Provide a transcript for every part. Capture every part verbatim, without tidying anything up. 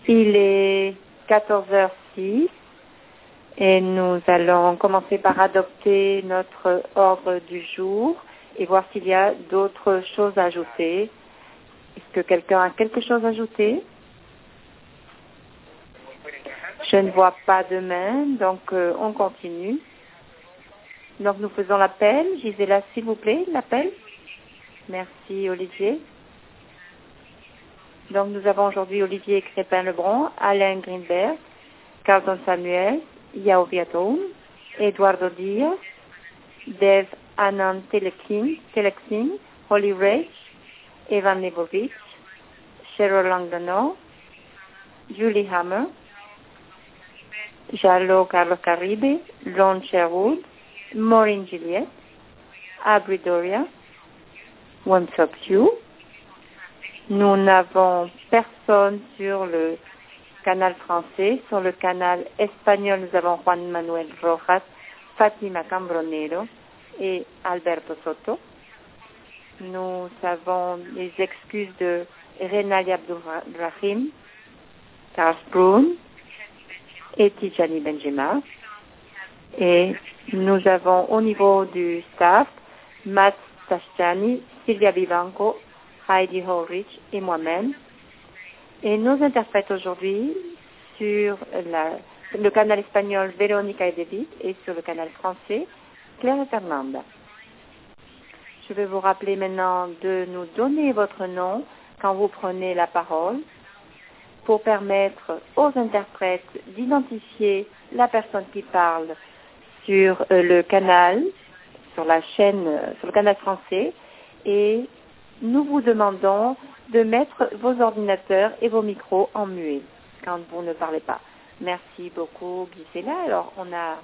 Il est quatorze heures six et nous allons commencer par adopter notre ordre du jour et voir s'il y a d'autres choses à ajouter. Est-ce que quelqu'un a quelque chose à ajouter? Je ne vois pas de main, donc euh, on continue. Donc nous faisons l'appel. Gisela, s'il vous plaît, l'appel. Merci Olivier. Donc nous avons aujourd'hui Olivier Crépin-Lebron, Alain Greenberg, Carlton Samuel, Yao Viatoun, Eduardo Diaz, Dev Anand Teleksin, Teleksin, Holly Rage, Evan Lebovich, Cheryl Langdano, Julie Hammer, Jalo Carlos Caribe, Lon Sherwood, Maureen Juliette, Abri Doria, Womsop Hugh. Nous n'avons personne sur le canal français. Sur le canal espagnol, nous avons Juan Manuel Rojas, Fatima Cambronero et Alberto Soto. Nous avons les excuses de Renali Abdurrahim, Charles Brown et Tijani Benjima. Et nous avons au niveau du staff Matt Tashtiani, Sylvia Vivanco, Heidi Horrich et moi-même. Et nos interprètes aujourd'hui sur la, le canal espagnol Véronica David et sur le canal français Claire Fernanda. Je vais vous rappeler maintenant de nous donner votre nom quand vous prenez la parole pour permettre aux interprètes d'identifier la personne qui parle sur euh, le canal, sur la chaîne, euh, sur le canal français, et nous vous demandons de mettre vos ordinateurs et vos micros en muet quand vous ne parlez pas. Merci beaucoup, Gisela. Alors, on a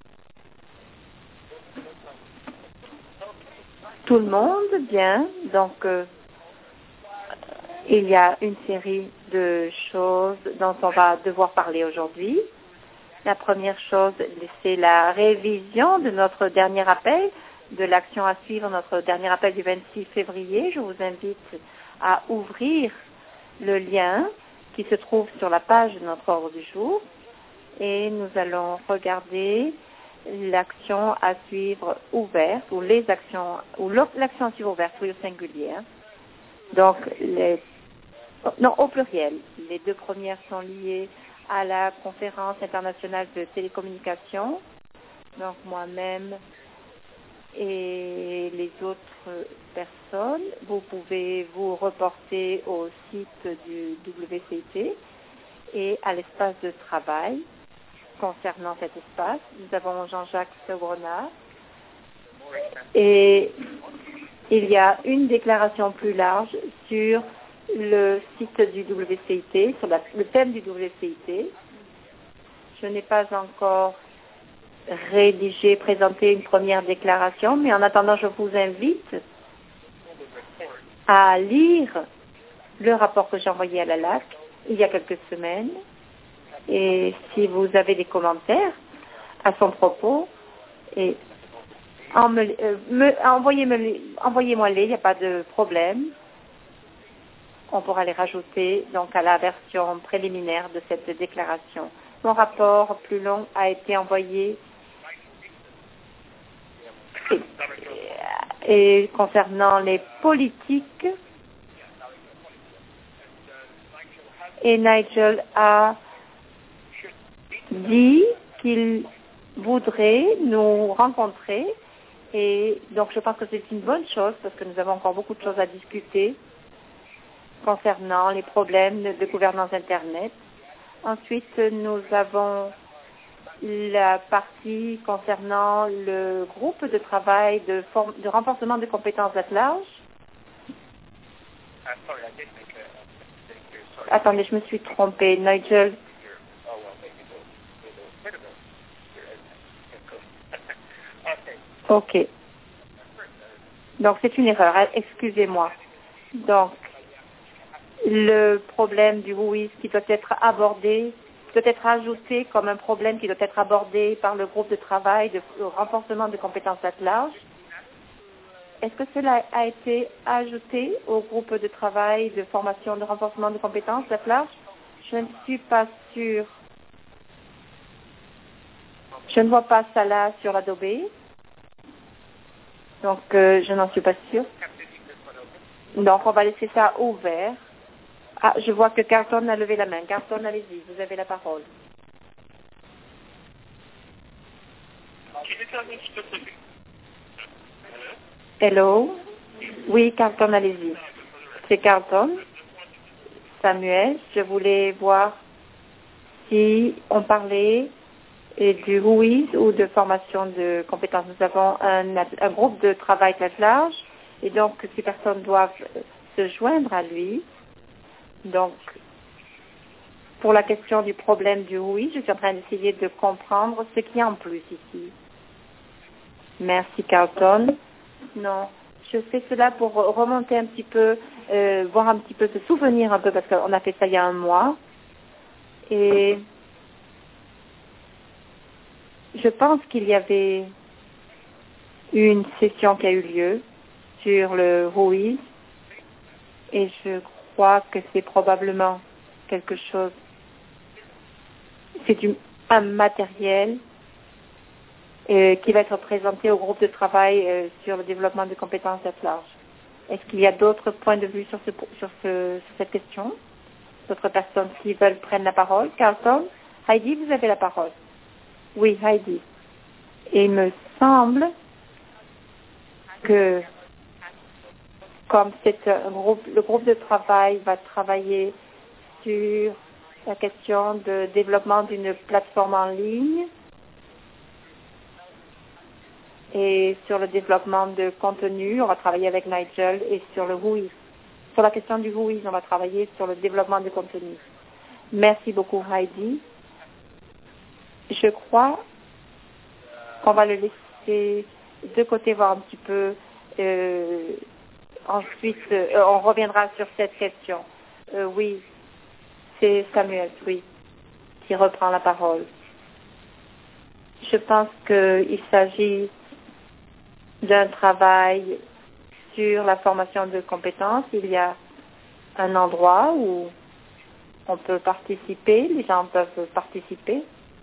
tout le monde, bien. Donc, euh, il y a une série de choses dont on va devoir parler aujourd'hui. La première chose, c'est la révision de notre dernier appel, de l'action à suivre, notre dernier appel du vingt-six février. Je vous invite à ouvrir le lien qui se trouve sur la page de notre ordre du jour et nous allons regarder l'action à suivre ouverte ou les actions, ou l'action à suivre ouverte, oui, au singulier. Donc, les, non, au pluriel. Les deux premières sont liées à la conférence internationale de télécommunications. Donc, moi-même et les autres personnes, vous pouvez vous reporter au site du W C T et à l'espace de travail. Concernant cet espace, nous avons Jean-Jacques Segronat et il y a une déclaration plus large sur le site du W C I T, sur la, le thème du W C I T. Je n'ai pas encore rédigé, présenté une première déclaration, mais en attendant, je vous invite à lire le rapport que j'ai envoyé à la L A C il y a quelques semaines. Et si vous avez des commentaires à son propos, et en me, euh, me, envoyez-moi envoyez-moi les, il n'y a pas de problème. On pourra les rajouter donc à la version préliminaire de cette déclaration. Mon rapport plus long a été envoyé et, et concernant les politiques, et Nigel a dit qu'il voudrait nous rencontrer et donc je pense que c'est une bonne chose parce que nous avons encore beaucoup de choses à discuter concernant les problèmes de gouvernance Internet. Ensuite, nous avons la partie concernant le groupe de travail de, form- de renforcement des compétences at large. Attendez, je me suis trompée. Nigel. Ok. Donc, c'est une erreur. Excusez-moi. Donc, le problème du W I S qui doit être abordé, doit être ajouté comme un problème qui doit être abordé par le groupe de travail de renforcement de compétences at large. Est-ce que cela a été ajouté au groupe de travail de formation de renforcement de compétences at large? Je ne suis pas sûre. Je ne vois pas ça là sur Adobe. Donc, euh, je n'en suis pas sûre. Donc, on va laisser ça ouvert. Ah, je vois que Carlton a levé la main. Carlton, allez-y, vous avez la parole. Hello. Oui, Carlton, allez-y. C'est Carlton. Samuel, je voulais voir si on parlait et du W I S ou de formation de compétences. Nous avons un, un groupe de travail très large et donc ces personnes doivent se joindre à lui. Donc, pour la question du problème du W I S, je suis en train d'essayer de comprendre ce qu'il y a en plus ici. Merci, Carlton. Non, je fais cela pour remonter un petit peu, euh, voir un petit peu, se souvenir un peu, parce qu'on a fait ça il y a un mois. Et je pense qu'il y avait une session qui a eu lieu sur le W I S et je crois que c'est probablement quelque chose, c'est du, un matériel euh, qui va être présenté au groupe de travail euh, sur le développement de compétences à large. Est-ce qu'il y a d'autres points de vue sur, ce, sur, ce, sur cette question? D'autres personnes qui veulent prendre la parole? Carlton? Heidi, vous avez la parole. Oui, Heidi. Et il me semble que comme c'est un groupe, le groupe de travail va travailler sur la question de développement d'une plateforme en ligne et sur le développement de contenu, on va travailler avec Nigel et sur le W I S. Sur la question du W I S, on va travailler sur le développement de contenu. Merci beaucoup, Heidi. Je crois qu'on va le laisser de côté voir un petit peu. Euh, ensuite, euh, on reviendra sur cette question. Euh, oui, c'est Samuel, oui, qui reprend la parole. Je pense qu'il s'agit d'un travail sur la formation de compétences. Il y a un endroit où on peut participer, les gens peuvent participer.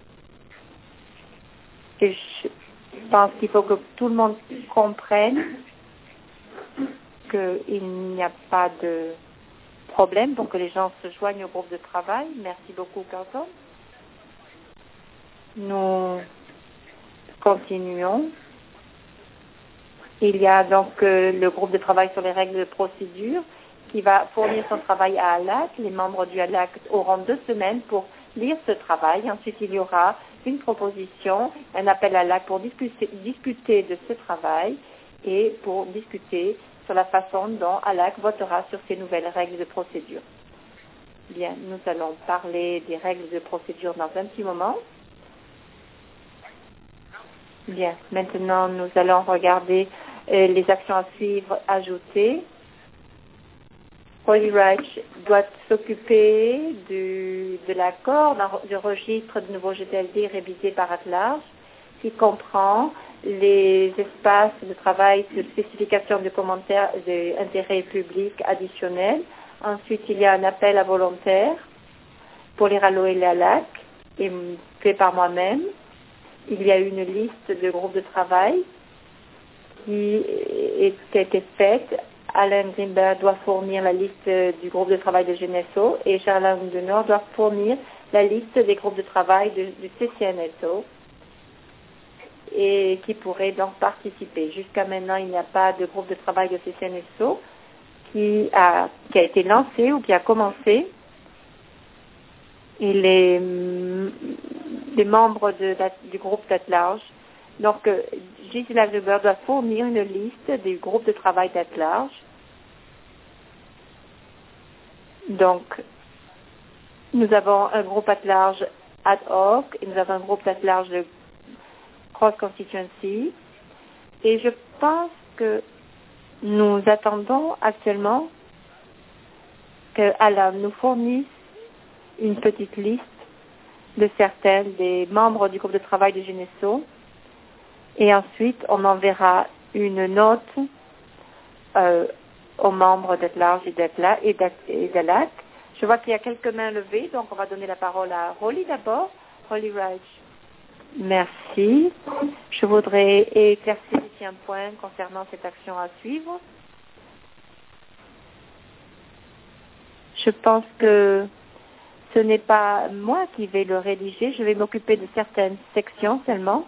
Et je pense qu'il faut que tout le monde comprenne qu'il n'y a pas de problème pour que les gens se joignent au groupe de travail. Merci beaucoup, Carlton. Nous continuons. Il y a donc euh, le groupe de travail sur les règles de procédure qui va fournir son travail à A L A C. Les membres du A L A C auront deux semaines pour lire ce travail. Ensuite, il y aura une proposition, un appel à A L A C pour discuter, discuter de ce travail et pour discuter sur la façon dont A L A C votera sur ces nouvelles règles de procédure. Bien, nous allons parler des règles de procédure dans un petit moment. Bien, maintenant nous allons regarder euh, les actions à suivre ajoutées. Holly Reich doit s'occuper du, de l'accord du registre de nouveaux G T L D révisé par Atlas, qui comprend les espaces de travail de spécification de commentaires d'intérêt public additionnels. Ensuite, il y a un appel à volontaires pour les R A L O et les A L A C, et fait par moi-même. Il y a une liste de groupes de travail qui a été faite. Alain Greenberg doit fournir la liste du groupe de travail de G N S O et Charles Denor doit fournir la liste des groupes de travail de, du C C N S O et qui pourraient donc participer. Jusqu'à maintenant, il n'y a pas de groupe de travail de C C N S O qui a, qui a été lancé ou qui a commencé. Et les, les membres de, du groupe d'At-Large. Donc, euh, Gisela Gruber doit fournir une liste des groupes de travail d'At-Large. Donc, nous avons un groupe At-Large ad hoc et nous avons un groupe d'At-Large de cross-constituency. Et je pense que nous attendons actuellement que Alain nous fournisse une petite liste de certains des membres du groupe de travail de G N S O et ensuite on enverra une note euh, aux membres d'At-Large et d'A L A C Je vois qu'il y a quelques mains levées, donc on va donner la parole à Holly d'abord. Holly Wright. Merci. Je voudrais éclaircir ici un point concernant cette action à suivre. Je pense que ce n'est pas moi qui vais le rédiger. Je vais m'occuper de certaines sections seulement.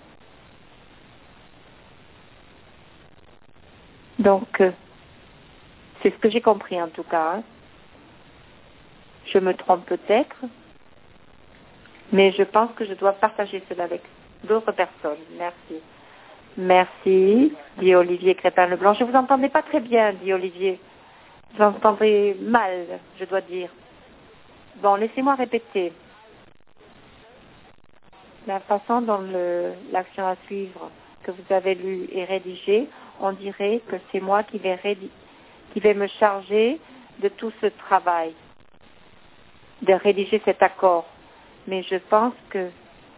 Donc, euh, c'est ce que j'ai compris en tout cas. Hein. Je me trompe peut-être, mais je pense que je dois partager cela avec d'autres personnes. Merci. Merci, dit Olivier Crépin-Leblanc. Je ne vous entendais pas très bien, dit Olivier. Vous entendez mal, je dois dire. Bon, laissez-moi répéter. La façon dont le, l'action à suivre que vous avez lue est rédigée, on dirait que c'est moi qui vais, rédi- qui vais me charger de tout ce travail, de rédiger cet accord. Mais je pense que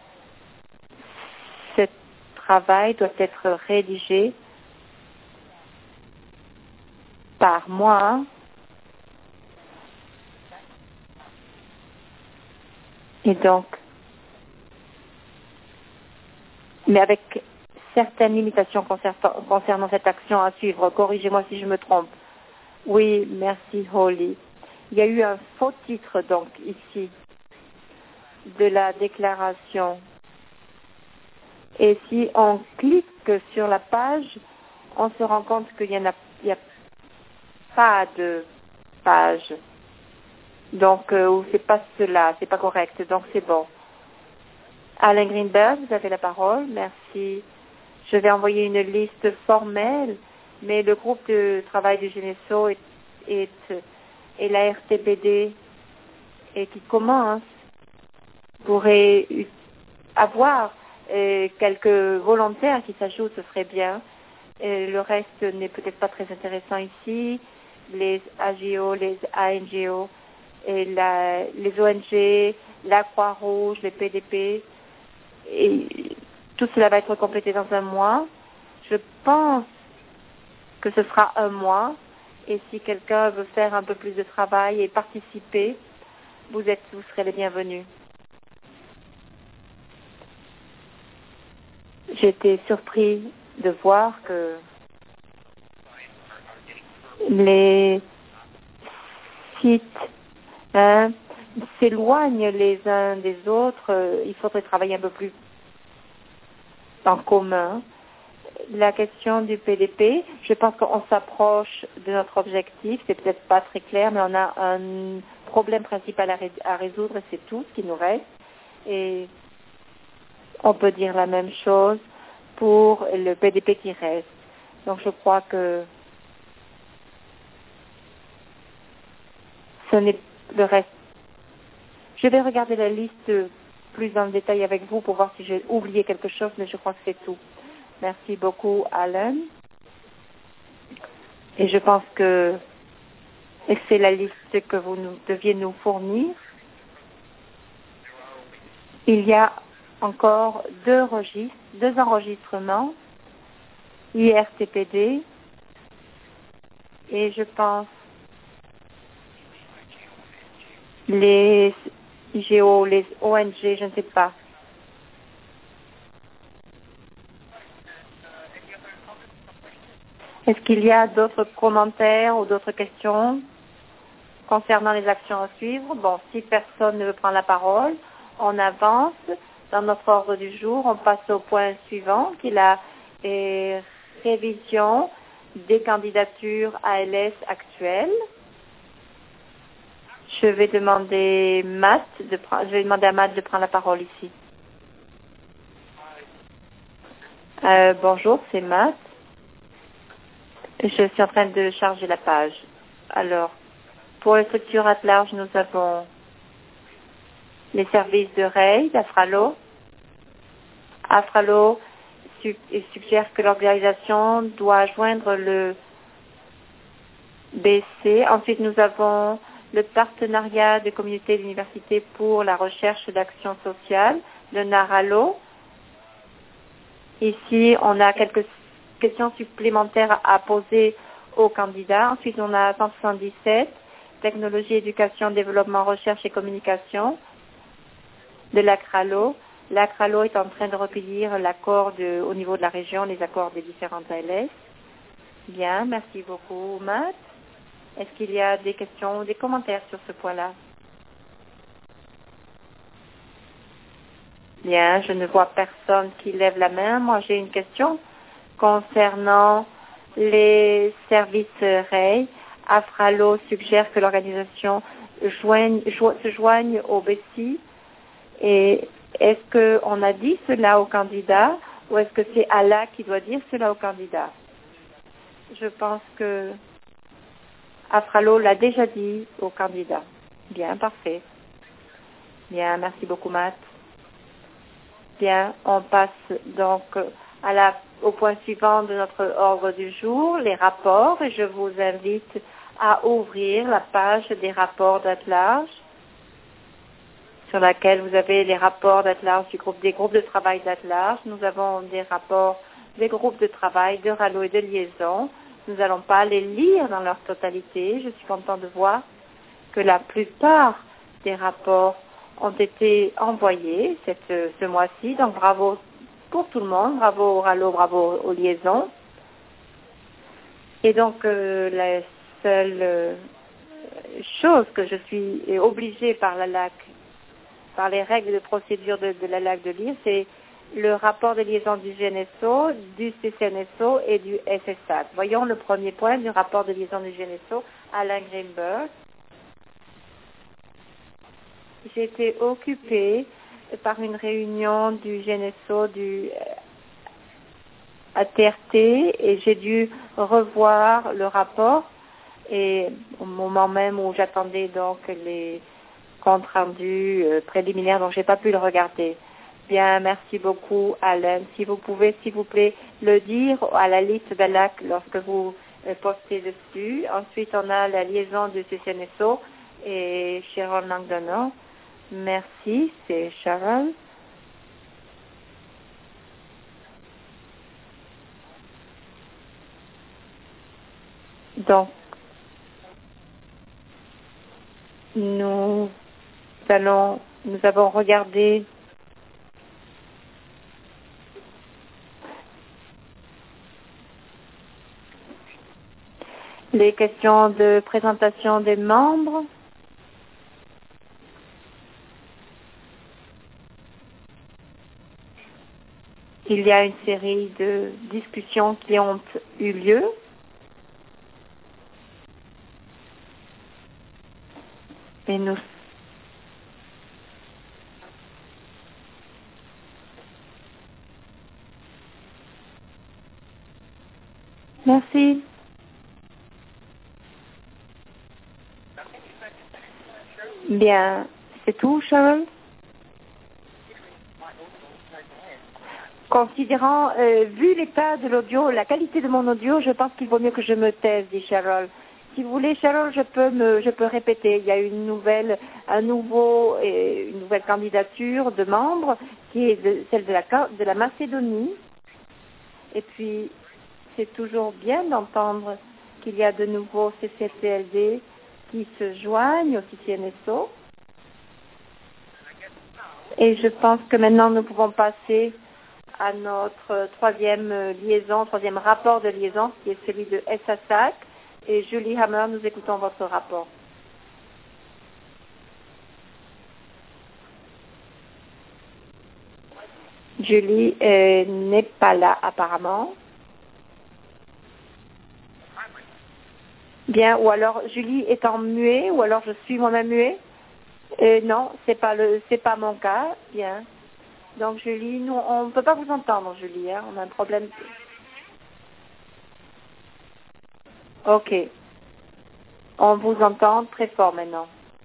ce travail doit être rédigé par moi et donc, mais avec certaines limitations concernant, concernant cette action à suivre. Corrigez-moi si je me trompe. Oui, merci Holly. Il y a eu un faux titre donc ici de la déclaration. Et si on clique sur la page, on se rend compte qu'il n'y a, il y a pas de page. Donc, euh, c'est pas cela, c'est pas correct. Donc, c'est bon. Alain Greenberg, vous avez la parole. Merci. Je vais envoyer une liste formelle, mais le groupe de travail du G N S O est, est, et la R T P D et qui commence pourrait avoir euh, quelques volontaires qui s'ajoutent, ce serait bien. Et le reste n'est peut-être pas très intéressant ici. Les A G O, les A N G O, et la, les O N G, la Croix-Rouge, les P D P. Et tout cela va être complété dans un mois. Je pense que ce sera un mois. Et si quelqu'un veut faire un peu plus de travail et participer, vous êtes, vous serez les bienvenus. J'ai été surpris de voir que les sites hein, s'éloignent les uns des autres. Il faudrait travailler un peu plus en commun. La question du P D P, je pense qu'on s'approche de notre objectif. C'est peut-être pas très clair, mais on a un problème principal à, ré- à résoudre et c'est tout ce qui nous reste. Et on peut dire la même chose pour le P D P qui reste. Donc je crois que ce n'est le reste. Je vais regarder la liste plus en détail avec vous pour voir si j'ai oublié quelque chose, mais je crois que c'est tout. Merci beaucoup, Alan. Et je pense que c'est la liste que vous nous, deviez nous fournir. Il y a encore deux registres, deux enregistrements, I R T P D, et je pense les I G O, les O N G, je ne sais pas. Est-ce qu'il y a d'autres commentaires ou d'autres questions concernant les actions à suivre? Bon, si personne ne veut prendre la parole, on avance dans notre ordre du jour. On passe au point suivant, qui est la euh, révision des candidatures A L S actuelles. Je vais demander Matt de pre- je vais demander à Matt de prendre la parole ici. Euh, bonjour, c'est Matt. Je suis en train de charger la page. Alors, pour les structures at large, nous avons les services de RAID, Afralo. Afralo su- suggère que l'organisation doit joindre le B C. Ensuite, nous avons le partenariat des communautés d'universités pour la recherche d'action sociale, le NARALO. Ici, on a quelques questions supplémentaires à poser aux candidats. Ensuite, on a cent soixante-dix-sept, technologie, éducation, développement, recherche et communication de l'ACRALO. L'ACRALO est en train de recueillir l'accord de- au niveau de la région, les accords des différentes A L S. Bien, merci beaucoup, Matt. Est-ce qu'il y a des questions ou des commentaires sur ce point-là? Bien, je ne vois personne qui lève la main. Moi, j'ai une question concernant les services R A I. AFRALO suggère que l'organisation joigne- jo- se joigne au B C I. Et est-ce qu'on a dit cela au candidat ou est-ce que c'est Allah qui doit dire cela au candidat? Je pense que AFRALO l'a déjà dit au candidat. Bien, parfait. Bien, merci beaucoup, Matt. Bien, on passe donc à la, au point suivant de notre ordre du jour, les rapports, et je vous invite à ouvrir la page des rapports d'Atlas, sur laquelle vous avez les rapports d'Atlas du groupe, des groupes de travail d'Atlas. Nous avons des rapports des groupes de travail, de RALO et de liaison. Nous n'allons pas les lire dans leur totalité. Je suis content de voir que la plupart des rapports ont été envoyés cette, ce mois-ci. Donc bravo pour tout le monde, bravo au RALO, bravo aux liaisons. Et donc euh, la seule euh, chose que je suis obligée par la L A C, par les règles de procédure de, de la L A C de lire, c'est le rapport de liaison du G N S O, du C C N S O et du S S A C. Voyons le premier point du rapport de liaison du G N S O, Alain Greenberg. J'ai été occupée par une réunion du G N S O, du A T R T, et j'ai dû revoir le rapport. Et au moment même où j'attendais donc les comptes rendus euh, préliminaires, donc j'ai pas pu le regarder. Bien, merci beaucoup, Alain. Si vous pouvez, s'il vous plaît, le dire à la liste de l'A C lorsque vous euh, postez dessus. Ensuite, on a la liaison du C C N S O et Sharon Langdonald. Merci, c'est Sharon. Donc, nous allons, nous avons regardé les questions de présentation des membres. Il y a une série de discussions qui ont eu lieu. Et nous Merci. Bien, c'est tout, Cheryl? Considérant, euh, vu l'état de l'audio, la qualité de mon audio, je pense qu'il vaut mieux que je me taise, dit Cheryl. Si vous voulez, Cheryl, je peux me, je peux répéter. Il y a une nouvelle, un nouveau, euh, une nouvelle candidature de membres qui est de, celle de la, de la Macédonie. Et puis, c'est toujours bien d'entendre qu'il y a de nouveaux C C P L D qui se joignent au C C N S O. Et je pense que maintenant, nous pouvons passer à notre troisième liaison, troisième rapport de liaison, qui est celui de S A S A C. Et Julie Hammer, nous écoutons votre rapport. Julie euh, n'est pas là, apparemment. Bien, ou alors Julie est en muet, ou alors je suis moi-même muet. Euh, non, c'est pas le, c'est pas mon cas. Bien. Donc Julie, nous, on ne peut pas vous entendre, Julie. Hein, on a un problème. Ok. On vous entend très fort maintenant.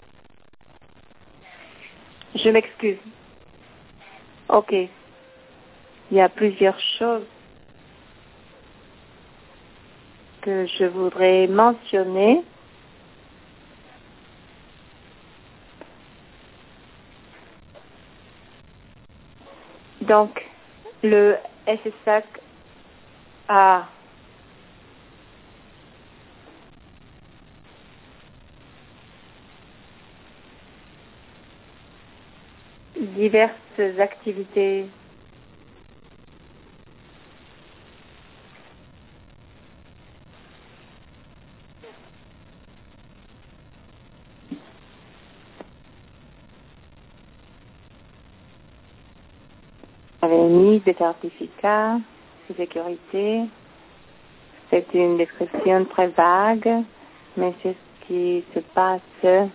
Je m'excuse. Ok. Il y a plusieurs choses que je voudrais mentionner. Donc, le S S A C a diverses activités. Vous avez mis des certificats de sécurité. C'est une description très vague, mais c'est ce qui se passe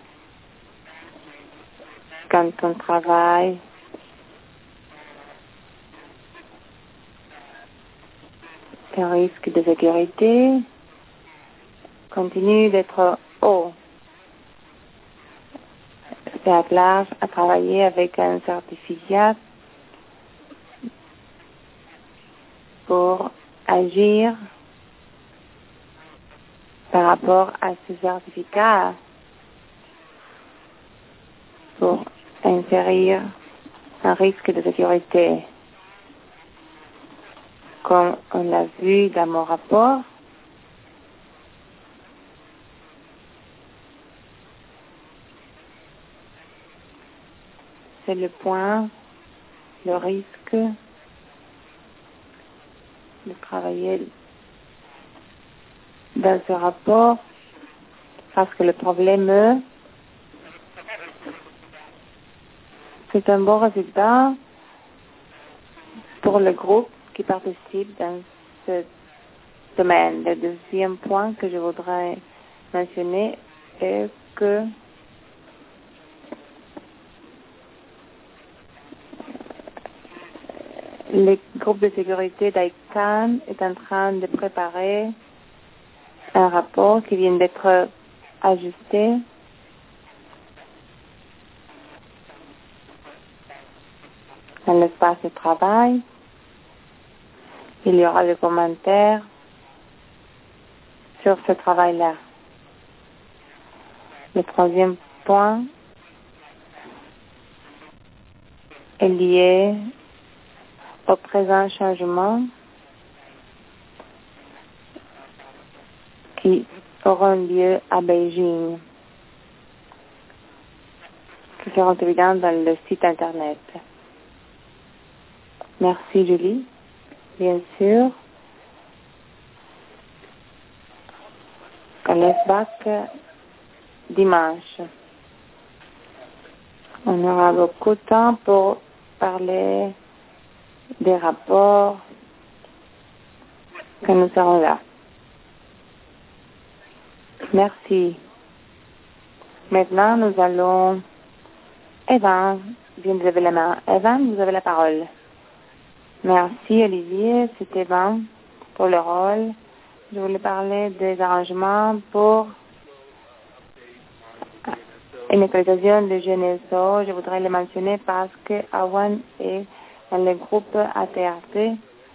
quand on travaille le risque de sécurité continue d'être haut. C'est à classe à travailler avec un certificat pour agir par rapport à ce certificat pour insérer un risque de sécurité. Comme on l'a vu dans mon rapport, c'est le point, le risque de travailler dans ce rapport parce que le problème, c'est un bon résultat pour le groupe qui participe dans ce domaine. Le deuxième point que je voudrais mentionner est que le groupe de sécurité d'I C A N est en train de préparer un rapport qui vient d'être ajusté dans l'espace de travail. Il y aura des commentaires sur ce travail-là. Le troisième point est lié au présent changement qui auront lieu à Beijing, qui seront évidents dans le site Internet. Merci Julie. Bien sûr, on laisse bac dimanche. On aura beaucoup de temps pour parler des rapports que nous serons là. Merci. Maintenant, nous allons... Evan, vient de lever la main. Evan, vous avez la parole. Merci Olivier, c'est Evan pour le rôle. Je voulais parler des arrangements pour une actualisation de G N S O. Je voudrais le mentionner parce que Awan est dans le groupe A T R T,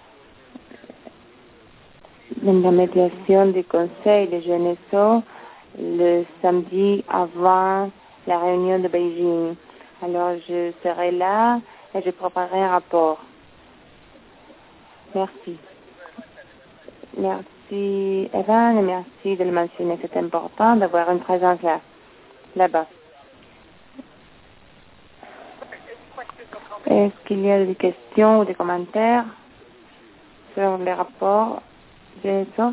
dans la médiation du conseil de G N S O le samedi avant la réunion de Beijing. Alors je serai là et je préparerai un rapport. Merci. Merci Evan et merci de le mentionner. C'est important d'avoir une présence là, là-bas. Est-ce qu'il y a des questions ou des commentaires sur les rapports G N S O?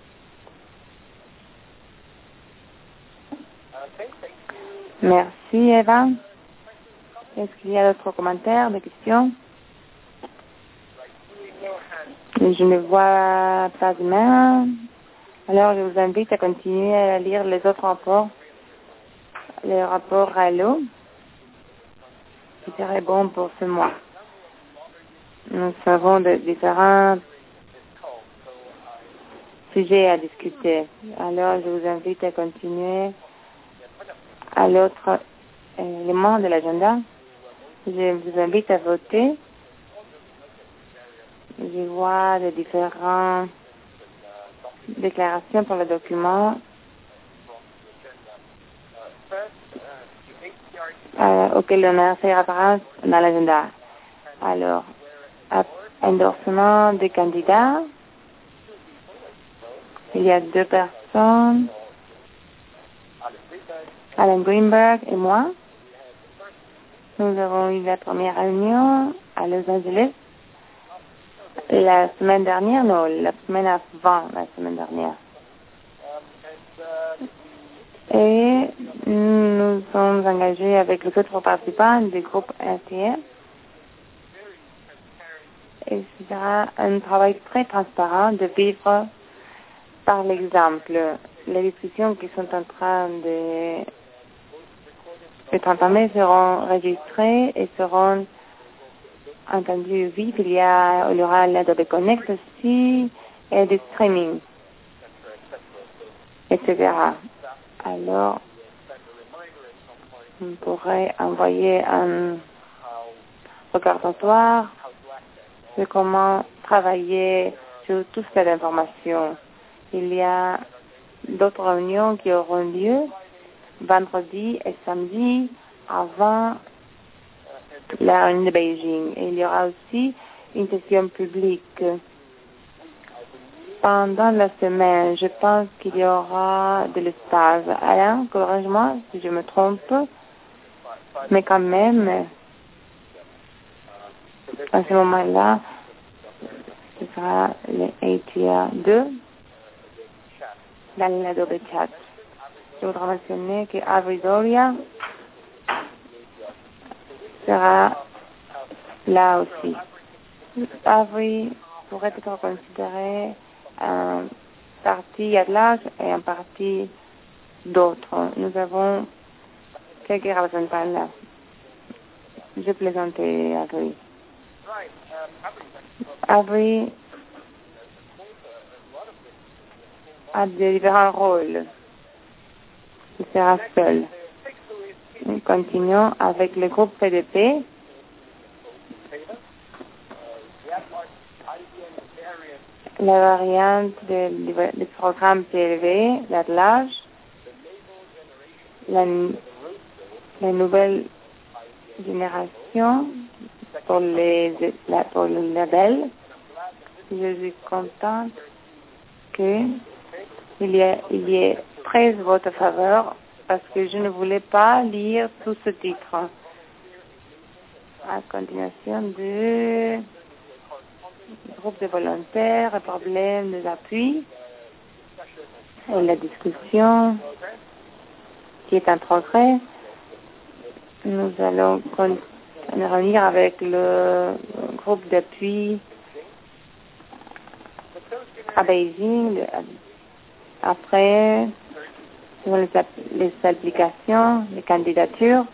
Merci Evan. Est-ce qu'il y a d'autres commentaires, des questions? Je ne vois pas de main. Alors, je vous invite à continuer à lire les autres rapports. Le rapport R A L O, qui serait bon pour ce mois. Nous avons de différents sujets à discuter. Alors, je vous invite à continuer à l'autre élément de l'agenda. Je vous invite à voter. Je vois les différentes déclarations pour le document euh, auquel on a fait référence dans l'agenda. Alors, endorsement des candidats. Il y a deux personnes, Alan Greenberg et moi. Nous avons eu la première réunion à Los Angeles la semaine dernière, non, la semaine avant la semaine dernière. Et nous sommes engagés avec les autres participants du groupe R T M. Et ce sera un travail très transparent de vivre par l'exemple. Les discussions qui sont en train de d'être entamées seront enregistrées et seront entendues vite. Il y, a, il y aura l'Adobe Connect aussi et du streaming, et cetera. Alors, on pourrait envoyer un recordatoire de comment travailler sur toute cette information. Il y a d'autres réunions qui auront lieu vendredi et samedi avant la réunion de Beijing. Et il y aura aussi une session publique. Pendant la semaine, je pense qu'il y aura de l'espace. Alain, corrige-moi si je me trompe, mais quand même, à ce moment-là, ce sera le A T R deux dans l'Adobe Chat. Je voudrais mentionner que Abridoria sera là aussi. Avri pourrait être considéré un parti à large et un parti d'autres. Nous avons quelques représentants là. Je plaisantais Avri. Avri a de différents rôles. Il sera seul. Nous continuons avec le groupe P D P. La variante du programme P L V, l'attelage, la, la nouvelle génération pour les la, pour le label. Je suis contente que il y a il y ait treize votes à faveur parce que je ne voulais pas lire tout ce titre. À continuation de groupe de volontaires, problème d'appui et la discussion qui est en progrès. Nous allons revenir avec le groupe d'appui à Beijing. Après, les, les applications, les candidatures,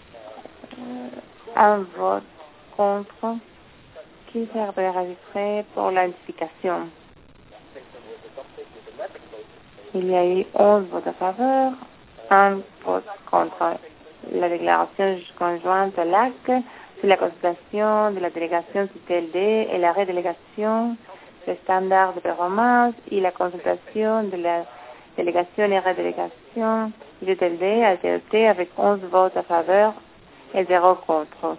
un vote contre qui serait enregistré pour l'identification. Il y a eu onze votes à faveur, un vote contre. La déclaration conjointe L A C sur la consultation de la délégation C T L D et la redélégation des standards de performance et la consultation de la délégation et redélégation G T L D a été adoptée avec onze votes à faveur et zéro contre.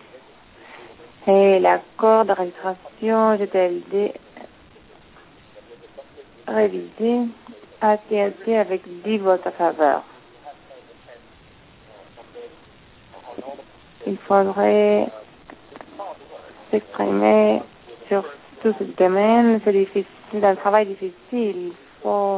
Et l'accord de registration G T L D révisé a été adopté avec dix votes à faveur. Il faudrait s'exprimer sur tout ce domaine. C'est difficile, c'est un travail difficile. Il faut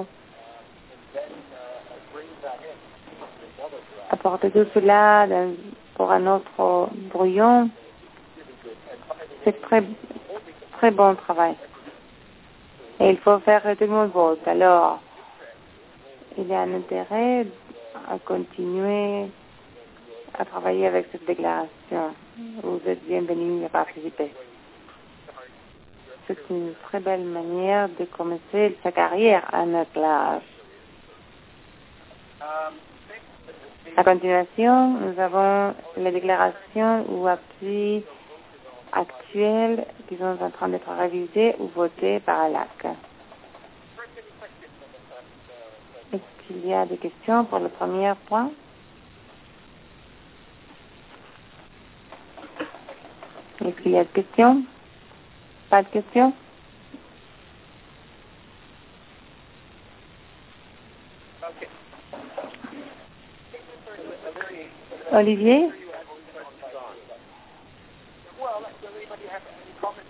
apporter tout cela dans, pour un autre brouillon. C'est très, très bon travail. Et il faut faire tout le monde vote. Alors, il y a un intérêt à continuer à travailler avec cette déclaration. Vous êtes bienvenus à participer. C'est une très belle manière de commencer sa carrière à notre âge. À continuation, nous avons les déclarations ou appuis actuels qui sont en train d'être révisés ou votés par l'A C. Est-ce qu'il y a des questions pour le premier point? Est-ce qu'il y a des questions? Pas de questions? Olivier?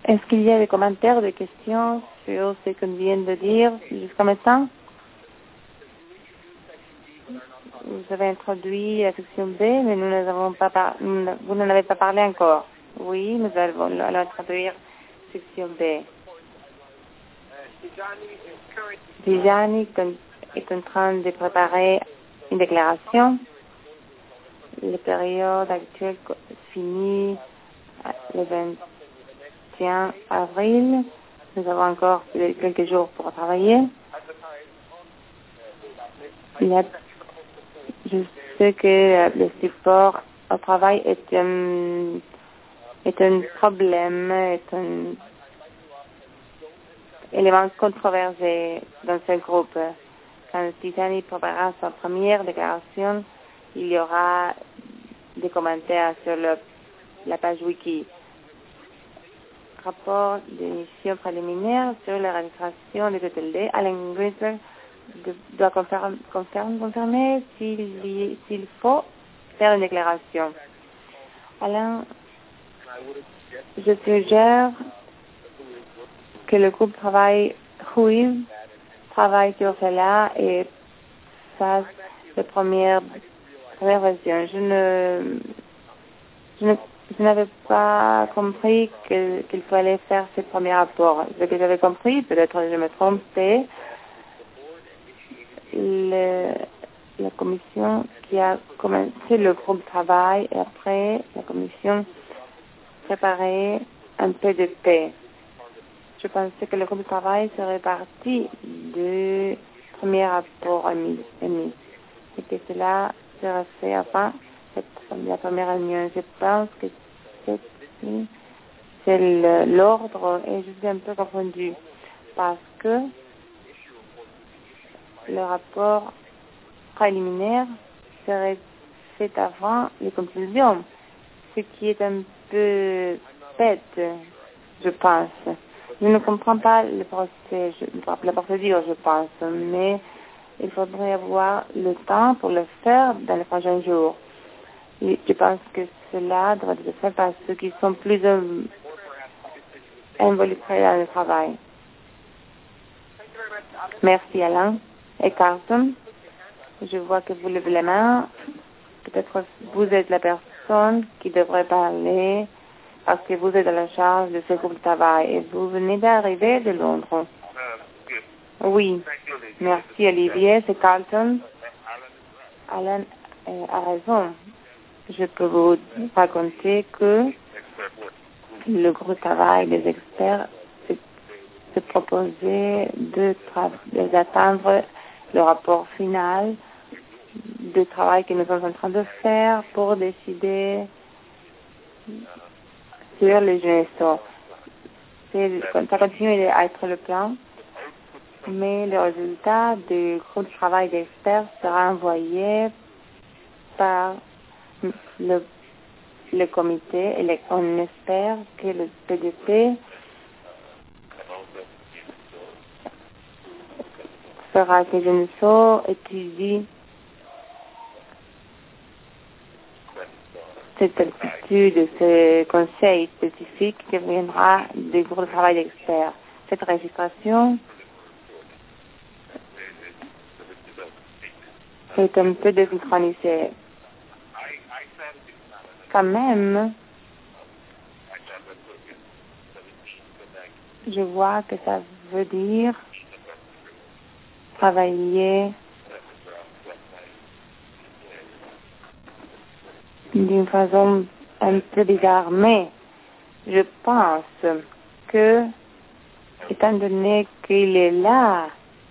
Est-ce qu'il y a des commentaires, des questions sur ce qu'on vient de dire jusqu'à maintenant? Vous avez introduit la section B, mais nous n'avons pas par... vous n'en avez pas parlé encore. Oui, nous allons, allons introduire la section B. Tijani est en train de préparer une déclaration. La période actuelle finit le vingt et un avril. Nous avons encore quelques jours pour travailler. Il y a, je sais que le support au travail est un, est un problème, est un élément controversé dans ce groupe. Quand Tijani préparera sa première déclaration, il y aura des commentaires sur le, la page wiki. Rapport d'émission préliminaire sur la registration des T T L D. Alain Grisler doit confirmer, confirmer, confirmer s'il, s'il faut faire une déclaration. Alain, je suggère que le groupe travaille, oui, travaille sur cela et fasse la première, première version. Je ne, je ne, je n'avais pas compris que, qu'il fallait faire ce premier rapport. Ce que j'avais compris, peut-être que je me trompais, le, la commission qui a commencé le groupe de travail et après la commission préparait un P D P. Je pensais que le groupe de travail serait parti du premier rapport émis, émis et que cela serait fait avant cette, la première réunion. Je pense que c'est, c'est le, l'ordre et je suis un peu confondue parce que le rapport préliminaire serait fait avant les conclusions, ce qui est un peu bête, je pense. Je ne comprends pas le procès, la procédure, je pense, mais il faudrait avoir le temps pour le faire dans les prochains jours. Et je pense que cela doit être fait par ceux qui sont plus euh, involucrés dans le travail. Merci Alain. Et Carson, je vois que vous levez la main. Peut-être vous êtes la personne qui devrait parler parce que vous êtes à la charge de ce groupe de travail et vous venez d'arriver de Londres. Oui, merci Olivier, c'est Carlton. Alan euh, a raison. Je peux vous raconter que le groupe de travail des experts se, se proposait de tra- d'attendre le rapport final du travail que nous sommes en train de faire pour décider sur le G S O. C'est, ça continue à être le plan, mais le résultat du groupe de travail d'experts sera envoyé par le, le comité et on espère que le P D P fera que le G S O étudie cette attitude, ce conseil spécifique qui viendra du groupe de travail d'experts. Cette registration est un peu désynchronisée. Quand même, je vois que ça veut dire travailler d'une façon un peu bizarre, mais je pense que, étant donné qu'il est là,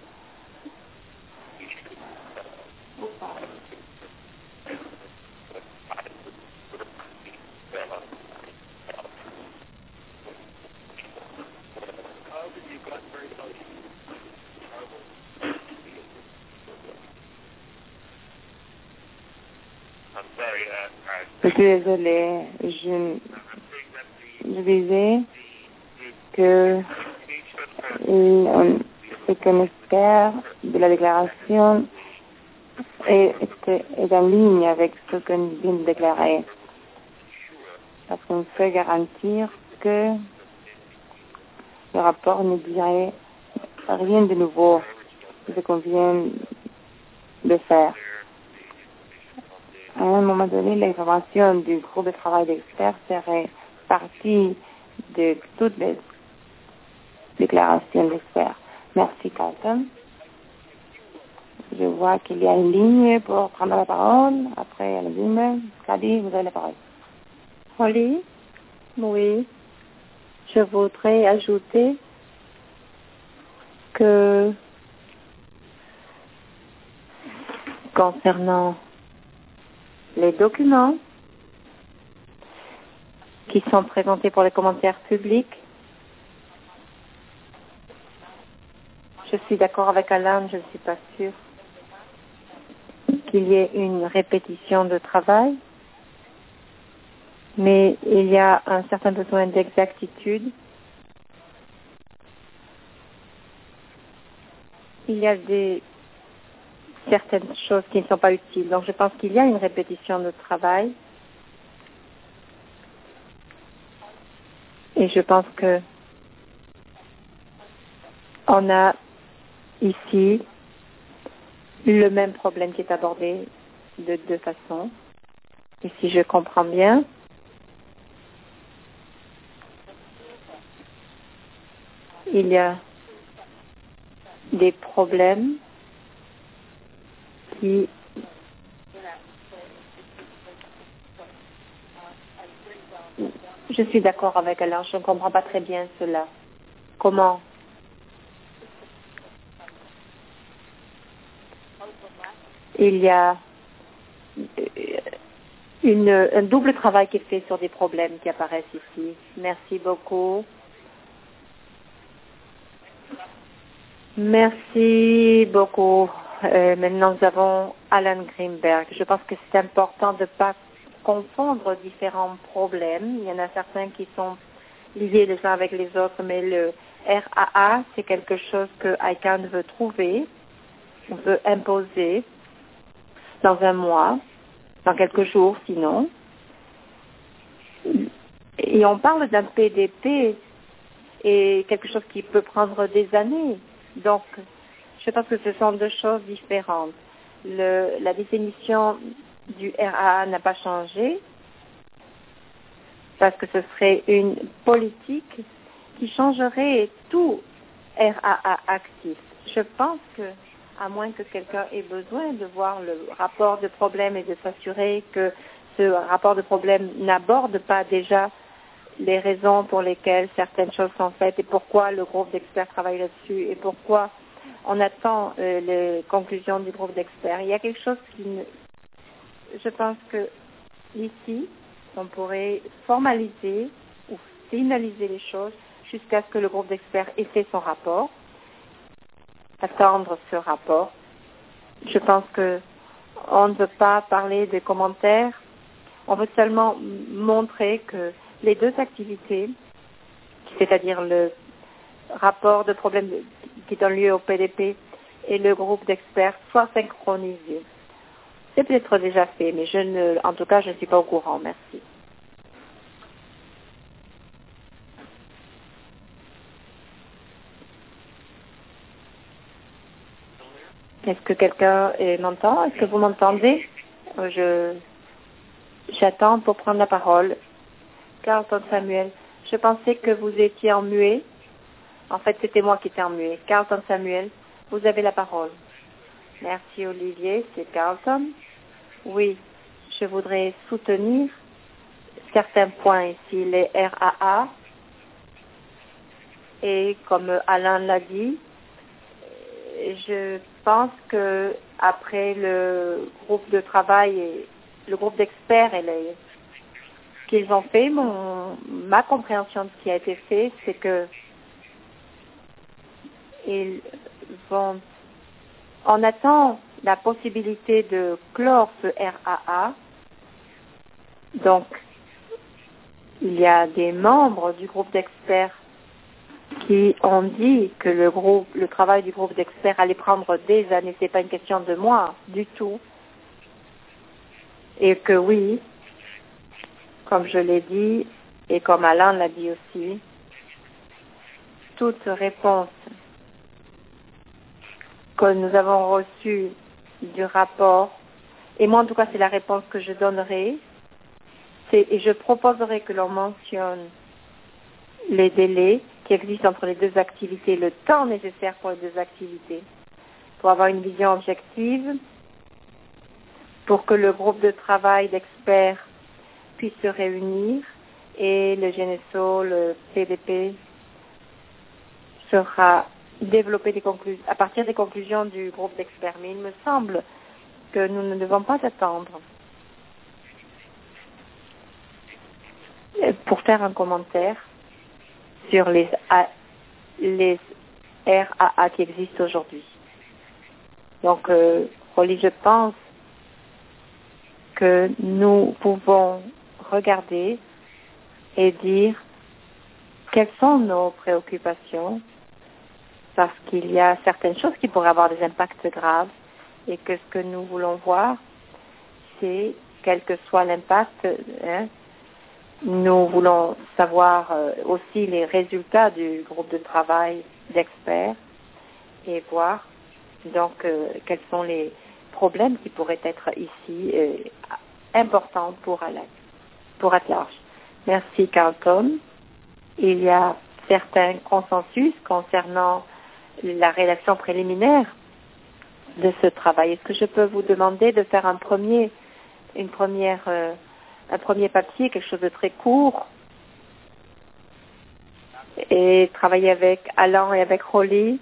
je suis désolée, je, je disais que on, ce qu'on espère de la déclaration est, est, est en ligne avec ce qu'on vient de déclarer. Parce qu'on peut garantir que ce rapport ne dirait rien de nouveau de ce qu'on vient de faire. À un moment donné, l'information du groupe de travail d'experts serait partie de toutes les déclarations d'experts. Merci, Carlton. Je vois qu'il y a une ligne pour prendre la parole. Après, la ligne. Caddy, vous avez la parole. Holly, oui. Je voudrais ajouter que concernant les documents qui sont présentés pour les commentaires publics, je suis d'accord avec Alan, je ne suis pas sûre qu'il y ait une répétition de travail, mais il y a un certain besoin d'exactitude. Il y a des certaines choses qui ne sont pas utiles. Donc je pense qu'il y a une répétition de travail. Et je pense que on a ici le même problème qui est abordé de deux façons. Et si je comprends bien, il y a des problèmes qui je suis d'accord avec Alain, je ne comprends pas très bien cela. Comment il y a une, un double travail qui est fait sur des problèmes qui apparaissent ici. Merci beaucoup. Merci beaucoup. Euh, maintenant, nous avons Alan Greenberg. Je pense que c'est important de ne pas confondre différents problèmes. Il y en a certains qui sont liés les uns avec les autres, mais le R A A, c'est quelque chose que I C A N veut trouver, veut imposer dans un mois, dans quelques jours sinon. Et on parle d'un P D P et quelque chose qui peut prendre des années. Donc, je pense que ce sont deux choses différentes. Le, la définition du R A A n'a pas changé parce que ce serait une politique qui changerait tout R A A actif. Je pense que, à moins que quelqu'un ait besoin de voir le rapport de problème et de s'assurer que ce rapport de problème n'aborde pas déjà les raisons pour lesquelles certaines choses sont faites et pourquoi le groupe d'experts travaille là-dessus et pourquoi on attend euh, les conclusions du groupe d'experts. Il y a quelque chose qui ne... Je pense que ici, on pourrait formaliser ou finaliser les choses jusqu'à ce que le groupe d'experts ait fait son rapport, attendre ce rapport. Je pense que on ne veut pas parler des commentaires, on veut seulement montrer que les deux activités, c'est-à-dire le rapport de problème qui donne lieu au P D P et le groupe d'experts, soient synchronisés. C'est peut-être déjà fait, mais je ne, en tout cas, je ne suis pas au courant. Merci. Est-ce que quelqu'un m'entend? Est-ce que vous m'entendez? Je, j'attends pour prendre la parole. Carlton Samuel, je pensais que vous étiez en muet. En fait, c'était moi qui étais en muet. Carlton Samuel, vous avez la parole. Merci Olivier, c'est Carlton. Oui, je voudrais soutenir certains points ici, les R A A. Et comme Alain l'a dit, je pense que après le groupe de travail et le groupe d'experts et les qu'ils ont fait, mon, ma compréhension de ce qui a été fait, c'est que ils vont, on attend la possibilité de clore ce R A A. Donc, il y a des membres du groupe d'experts qui ont dit que le groupe, le travail du groupe d'experts allait prendre des années. C'est pas une question de mois du tout. Et que oui, comme je l'ai dit, et comme Alain l'a dit aussi, toute réponse que nous avons reçue du rapport, et moi en tout cas c'est la réponse que je donnerai, c'est, et je proposerai que l'on mentionne les délais qui existent entre les deux activités, le temps nécessaire pour les deux activités, pour avoir une vision objective, pour que le groupe de travail d'experts puisse se réunir et le G N S O, le P D P sera développé des conclusions, à partir des conclusions du groupe d'experts. Mais il me semble que nous ne devons pas attendre pour faire un commentaire sur les, A, les R A A qui existent aujourd'hui. Donc, euh, Rolly, je pense que nous pouvons regarder et dire quelles sont nos préoccupations, parce qu'il y a certaines choses qui pourraient avoir des impacts graves et que ce que nous voulons voir, c'est, quel que soit l'impact, hein, nous voulons savoir euh, aussi les résultats du groupe de travail d'experts et voir donc euh, quels sont les problèmes qui pourraient être ici euh, importants pour pour Atlas. Merci Carlton. Il y a certains consensus concernant la rédaction préliminaire de ce travail. Est-ce que je peux vous demander de faire un premier, une première, euh, un premier papier, quelque chose de très court, et travailler avec Alan et avec Rolly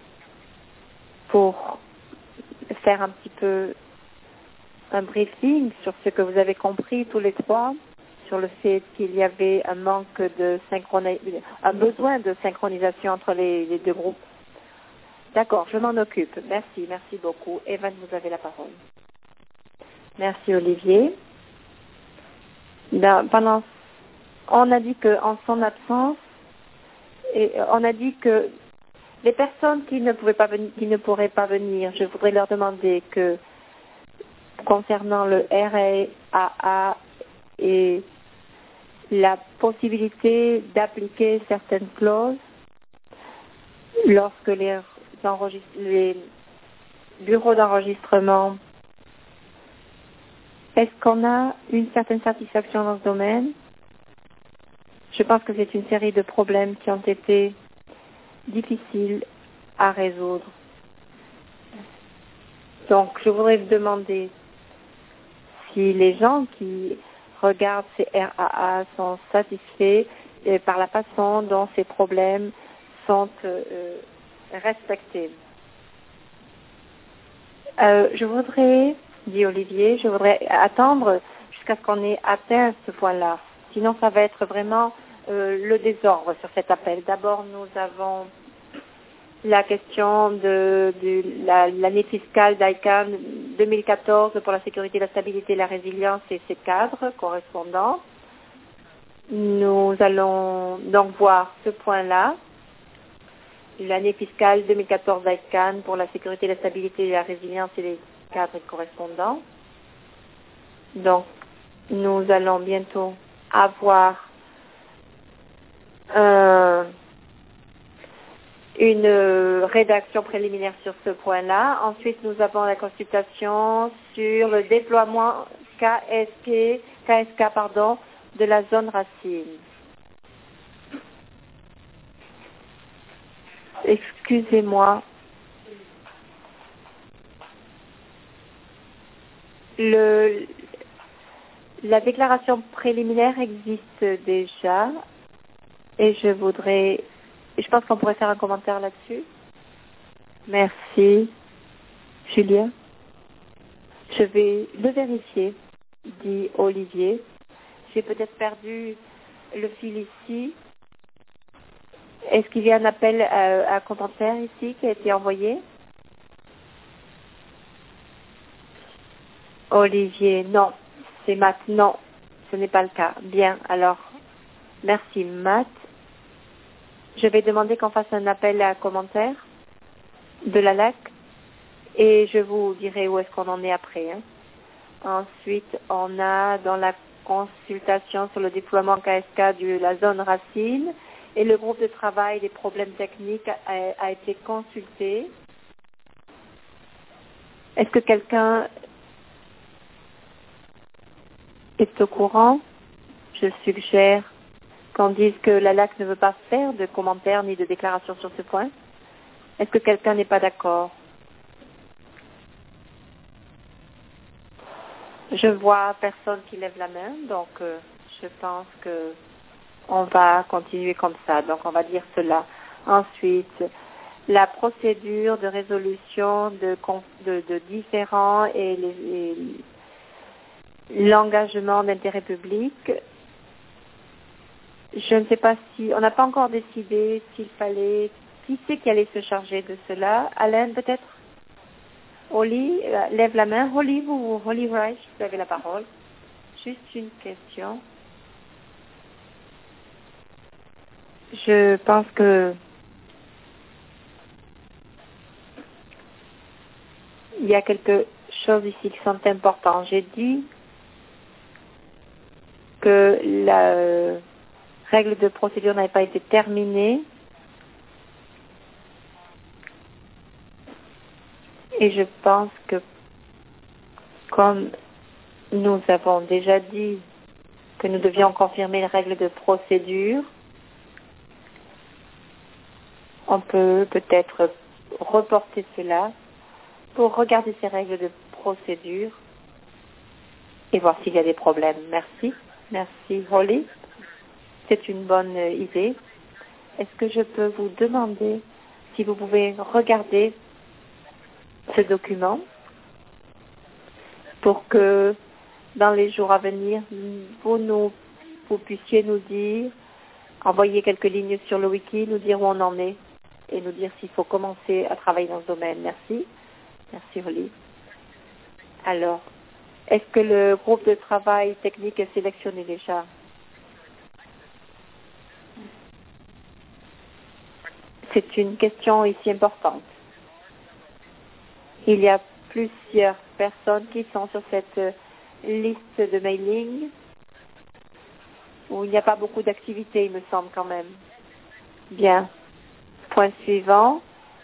pour faire un petit peu un briefing sur ce que vous avez compris tous les trois, sur le fait qu'il y avait un manque de synchronisation, un besoin de synchronisation entre les, les deux groupes. D'accord, je m'en occupe. Merci, merci beaucoup. Evan, vous avez la parole. Merci Olivier. Dans, pendant, on a dit qu'en son absence, et on a dit que les personnes qui ne pouvaient pas venir, qui ne pourraient pas venir, je voudrais leur demander que concernant le R A A et la possibilité d'appliquer certaines clauses lorsque les, les bureaux d'enregistrement, est-ce qu'on a une certaine satisfaction dans ce domaine? Je pense que c'est une série de problèmes qui ont été difficiles à résoudre. Donc, je voudrais vous demander si les gens qui regardent ces R A A sont satisfaits par la façon dont ces problèmes sont euh, respectés. Euh, je voudrais, dit Olivier, je voudrais attendre jusqu'à ce qu'on ait atteint ce point-là. Sinon, ça va être vraiment euh, le désordre sur cet appel. D'abord, nous avons la question de, de la, l'année fiscale d'I C A N deux mille quatorze pour la sécurité, la stabilité, la résilience et ses cadres correspondants. Nous allons donc voir ce point-là. L'année fiscale deux mille quatorze d'I C A N pour la sécurité, la stabilité, la résilience et les cadres correspondants. Donc, nous allons bientôt avoir euh, une rédaction préliminaire sur ce point-là. Ensuite, nous avons la consultation sur le déploiement K S K, K S K pardon, de la zone racine. Excusez-moi. Le, la déclaration préliminaire existe déjà et je voudrais, je pense qu'on pourrait faire un commentaire là-dessus. Merci. Julia. Je vais le vérifier, dit Olivier. J'ai peut-être perdu le fil ici. Est-ce qu'il y a un appel à, à commentaire ici qui a été envoyé? Olivier, non. C'est Matt, non. Ce n'est pas le cas. Bien, alors, merci Matt. Je vais demander qu'on fasse un appel à commentaire de la L A C et je vous dirai où est-ce qu'on en est après. Hein. Ensuite, on a dans la consultation sur le déploiement K S K de la zone racine, et le groupe de travail des problèmes techniques a, a été consulté. Est-ce que quelqu'un est au courant? Je suggère qu'on dise que la L A C ne veut pas faire de commentaires ni de déclarations sur ce point. Est-ce que quelqu'un n'est pas d'accord? Je vois personne qui lève la main, donc euh, je pense que on va continuer comme ça. Donc on va dire cela. Ensuite, la procédure de résolution de, de, de différends et, les, et l'engagement d'intérêt public. Je ne sais pas si, on n'a pas encore décidé s'il fallait, qui c'est qui allait se charger de cela? Alain peut-être? Holly, euh, lève la main. Holly, vous, Holly Reich, vous avez la parole. Juste une question. Je pense que il y a quelque chose ici qui sont importantes. J'ai dit que la euh, règle de procédure n'avait pas été terminée. Et je pense que, comme nous avons déjà dit que nous devions confirmer les règles de procédure, on peut peut-être reporter cela pour regarder ces règles de procédure et voir s'il y a des problèmes. Merci. Merci, Holly. C'est une bonne idée. Est-ce que je peux vous demander si vous pouvez regarder ce document pour que dans les jours à venir, vous, nous, vous puissiez nous dire, envoyer quelques lignes sur le wiki, nous dire où on en est et nous dire s'il faut commencer à travailler dans ce domaine. Merci. Merci, Holly. Alors, est-ce que le groupe de travail technique est sélectionné déjà? C'est une question ici importante. Il y a plusieurs personnes qui sont sur cette liste de mailing où il n'y a pas beaucoup d'activités, il me semble quand même. Bien. Point suivant.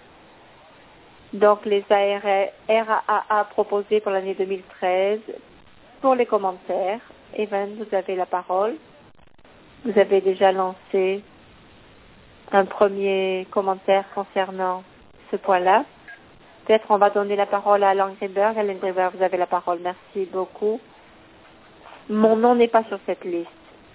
Donc, les R A A proposés pour l'année deux mille treize. Pour les commentaires, Evan, vous avez la parole. Vous avez déjà lancé un premier commentaire concernant ce point-là. Peut-être on va donner la parole à Alan Greenberg. Alan Greenberg, vous avez la parole. Merci beaucoup. Mon nom n'est pas sur cette liste.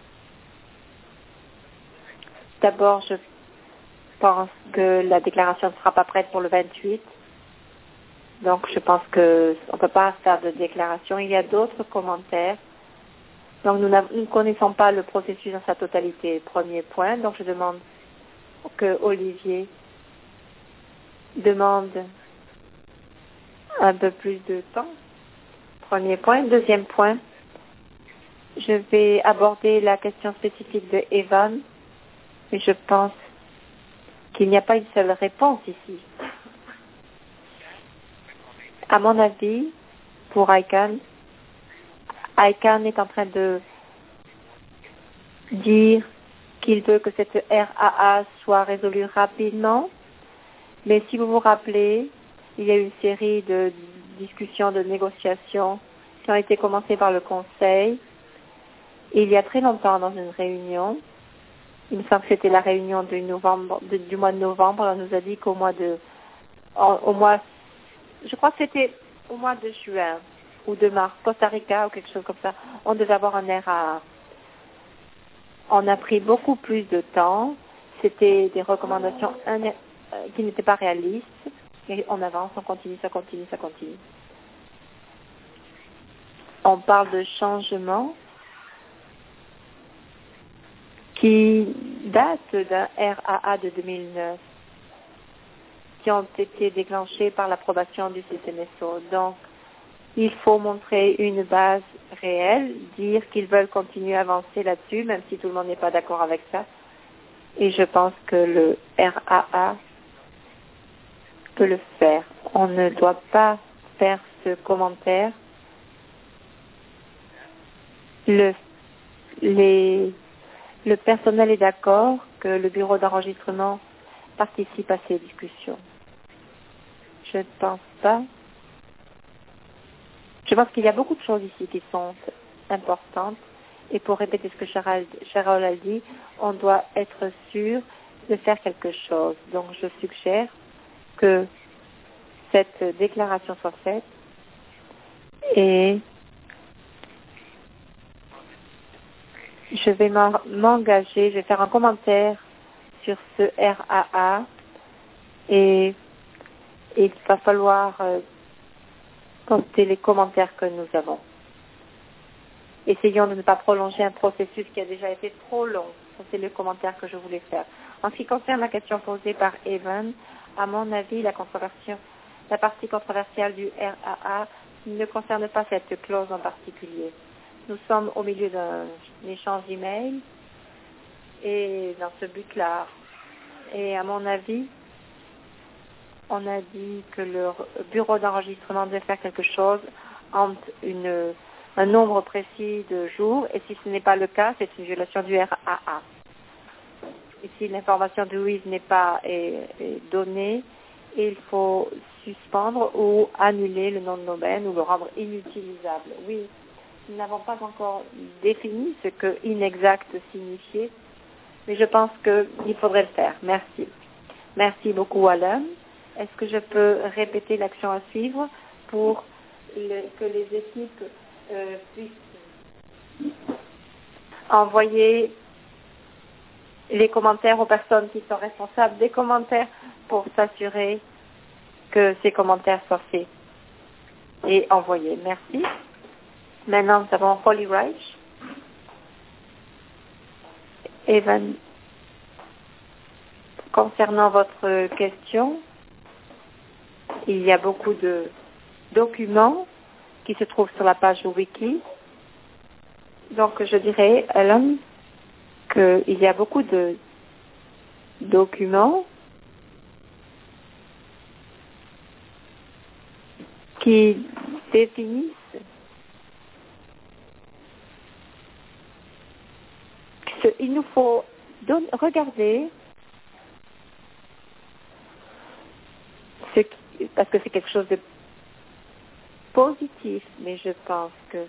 D'abord, je pense que la déclaration ne sera pas prête pour le vingt-huit. Donc, je pense qu'on ne peut pas faire de déclaration. Il y a d'autres commentaires. Donc, nous, nous ne connaissons pas le processus dans sa totalité. Premier point. Donc, je demande que Olivier demande un peu plus de temps. Premier point. Deuxième point. Je vais aborder la question spécifique de Evan. Mais je pense qu'il n'y a pas une seule réponse ici. À mon avis, pour I C A N, I C A N est en train de dire qu'il veut que cette R A A soit résolue rapidement. Mais si vous vous rappelez, il y a eu une série de discussions, de négociations qui ont été commencées par le Conseil. Il y a très longtemps dans une réunion, il me semble que c'était la réunion du, novembre, de, du mois de novembre, on nous a dit qu'au mois de, au, au mois, je crois que c'était au mois de juin ou de mars, Costa Rica ou quelque chose comme ça, on devait avoir un R A A. On a pris beaucoup plus de temps, c'était des recommandations euh, qui n'étaient pas réalistes, et on avance, on continue, ça continue, ça continue. On parle de changements qui datent d'un R A A de deux mille neuf, qui ont été déclenchés par l'approbation du C C M S O. Donc, il faut montrer une base réelle, dire qu'ils veulent continuer à avancer là-dessus, même si tout le monde n'est pas d'accord avec ça. Et je pense que le R A A peut le faire. On ne doit pas faire ce commentaire. Le, les le personnel est d'accord que le bureau d'enregistrement participe à ces discussions? Je ne pense pas. Je pense qu'il y a beaucoup de choses ici qui sont importantes. Et pour répéter ce que Cheryl a dit, on doit être sûr de faire quelque chose. Donc je suggère que cette déclaration soit faite et je vais m'engager, je vais faire un commentaire sur ce R A A et il va falloir euh, poster les commentaires que nous avons. Essayons de ne pas prolonger un processus qui a déjà été trop long. Ça, c'est le commentaire que je voulais faire. En ce qui concerne la question posée par Evan, à mon avis, la controversion, la partie controversiale du R A A ne concerne pas cette clause en particulier. Nous sommes au milieu d'un échange d'emails et dans ce but-là. Et à mon avis, on a dit que le bureau d'enregistrement devait faire quelque chose entre une, un nombre précis de jours et si ce n'est pas le cas, c'est une violation du R A A. Et si l'information de Louise n'est pas est, est donnée, il faut suspendre ou annuler le nom de domaine ou le rendre inutilisable. Oui, nous n'avons pas encore défini ce que inexact signifiait, mais je pense qu'il faudrait le faire. Merci. Merci beaucoup, Alan. Est-ce que je peux répéter l'action à suivre pour le, que les équipes euh, puissent envoyer les commentaires aux personnes qui sont responsables des commentaires pour s'assurer que ces commentaires soient faits et envoyés. Merci. Maintenant, nous avons Holly Reich. Evan, concernant votre question, il y a beaucoup de documents qui se trouvent sur la page wiki. Donc, je dirais, Alan, qu'il y a beaucoup de documents qui définissent ce, il nous faut don- regarder ce qui, parce que c'est quelque chose de positif, mais je pense que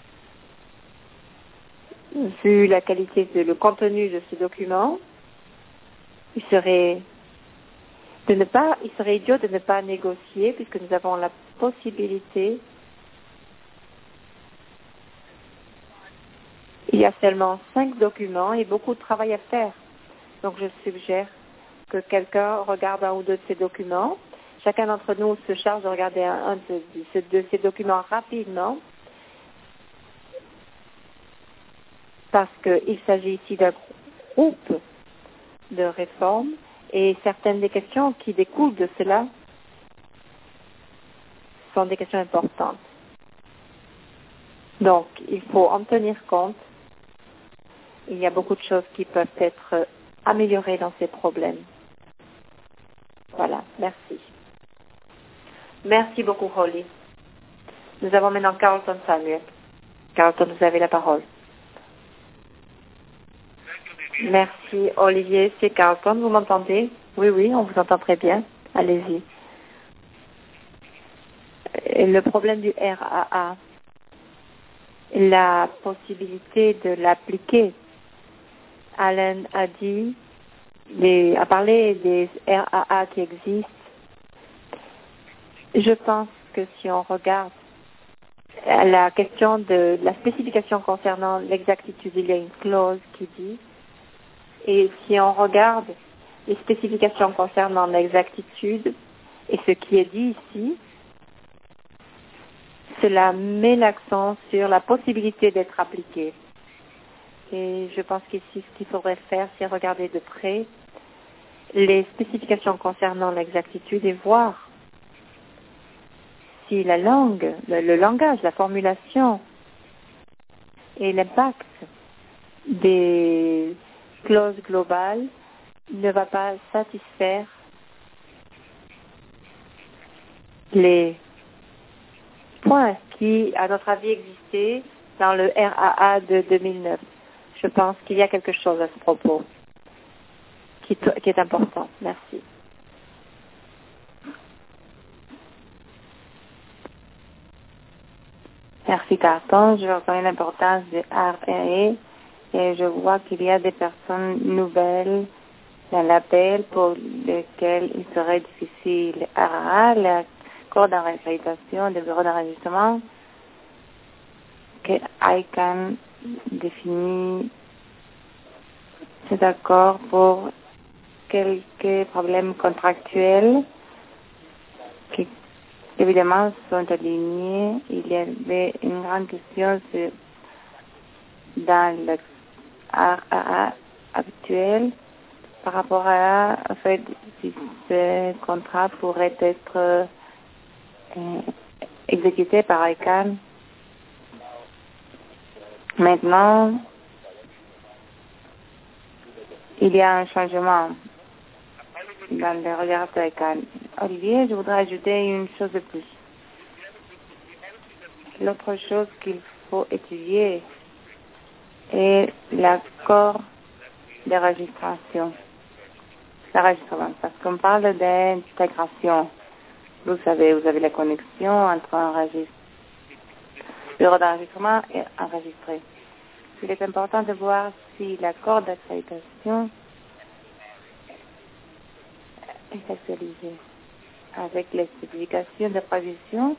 vu la qualité de le contenu de ce document, il serait de ne pas, il serait idiot de ne pas négocier puisque nous avons la possibilité. Il y a seulement cinq documents et beaucoup de travail à faire. Donc je suggère que quelqu'un regarde un ou deux de ces documents. Chacun d'entre nous se charge de regarder un, un de, de, de ces documents rapidement. Parce qu'il s'agit ici d'un groupe de réformes et certaines des questions qui découlent de cela sont des questions importantes. Donc, il faut en tenir compte. Il y a beaucoup de choses qui peuvent être améliorées dans ces problèmes. Voilà, merci. Merci beaucoup, Holly. Nous avons maintenant Carlton Samuel. Carlton, vous avez la parole. Merci, Olivier. C'est Carlton, vous m'entendez? Oui, oui, on vous entend très bien. Allez-y. Le problème du R A A, la possibilité de l'appliquer. Alan a dit, les, a parlé des R A A qui existent. Je pense que si on regarde la question de la spécification concernant l'exactitude, il y a une clause qui dit, et si on regarde les spécifications concernant l'exactitude et ce qui est dit ici, cela met l'accent sur la possibilité d'être appliqué. Et je pense qu'ici, ce qu'il faudrait faire, c'est regarder de près les spécifications concernant l'exactitude et voir si la langue, le, le langage, la formulation et l'impact des clauses globales ne va pas satisfaire les points qui, à notre avis, existaient dans le R A A de deux mille neuf. Je pense qu'il y a quelque chose à ce propos qui, qui est important. Merci. Merci, Carton. Je reconnais l'importance du R A et je vois qu'il y a des personnes nouvelles dans l'appel pour lesquelles il serait difficile. R A A, l'accord d'accréditation des bureaux d'enregistrement que I C A N définit cet accord pour quelques problèmes contractuels qui évidemment sont alignés. Il y avait une grande question sur, dans le R A A actuel par rapport à en fait si ce contrat pourrait être euh, exécuté par I C A N. Maintenant, il y a un changement dans le regard de I C A N. Olivier, je voudrais ajouter une chose de plus. L'autre chose qu'il faut étudier est l'accord de registration. L'enregistrement, parce qu'on parle d'intégration. Vous savez, vous avez la connexion entre un registre, bureau d'enregistrement et enregistré. Il est important de voir si l'accord d'accréditation est actualisé avec les spécifications de provision,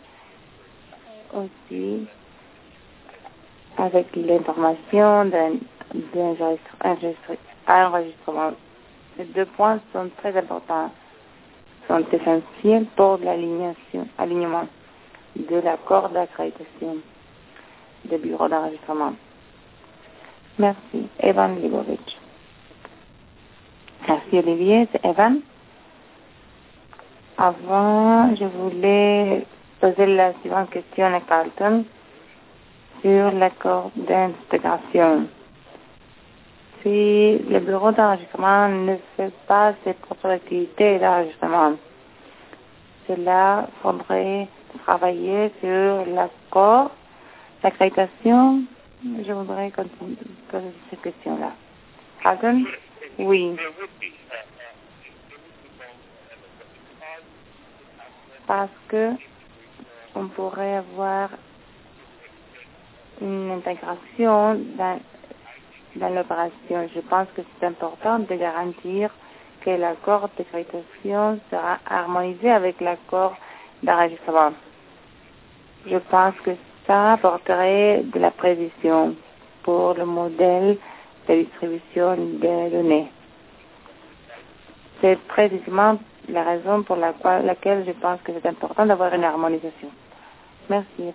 aussi avec l'information d'un enregistrement. Ces deux points sont très importants, sont essentiels pour l'alignement de l'accord d'accréditation des bureaux d'enregistrement. Merci. Evan Libovitch. Merci Olivier, c'est Evan. Avant, je voulais poser la suivante question à Carlton sur l'accord d'intégration. Si le bureau d'enregistrement ne fait pas ses propres activités d'enregistrement, cela faudrait travailler sur l'accord d'accréditation. Je voudrais continuer poser cette question-là. Carlton? Oui. Parce que on pourrait avoir une intégration dans, dans l'opération. Je pense que c'est important de garantir que l'accord d'accréditation sera harmonisé avec l'accord d'enregistrement. Je pense que ça apporterait de la précision pour le modèle de distribution des données. C'est précisément la raison pour la quoi, laquelle je pense que c'est important d'avoir une harmonisation. Merci.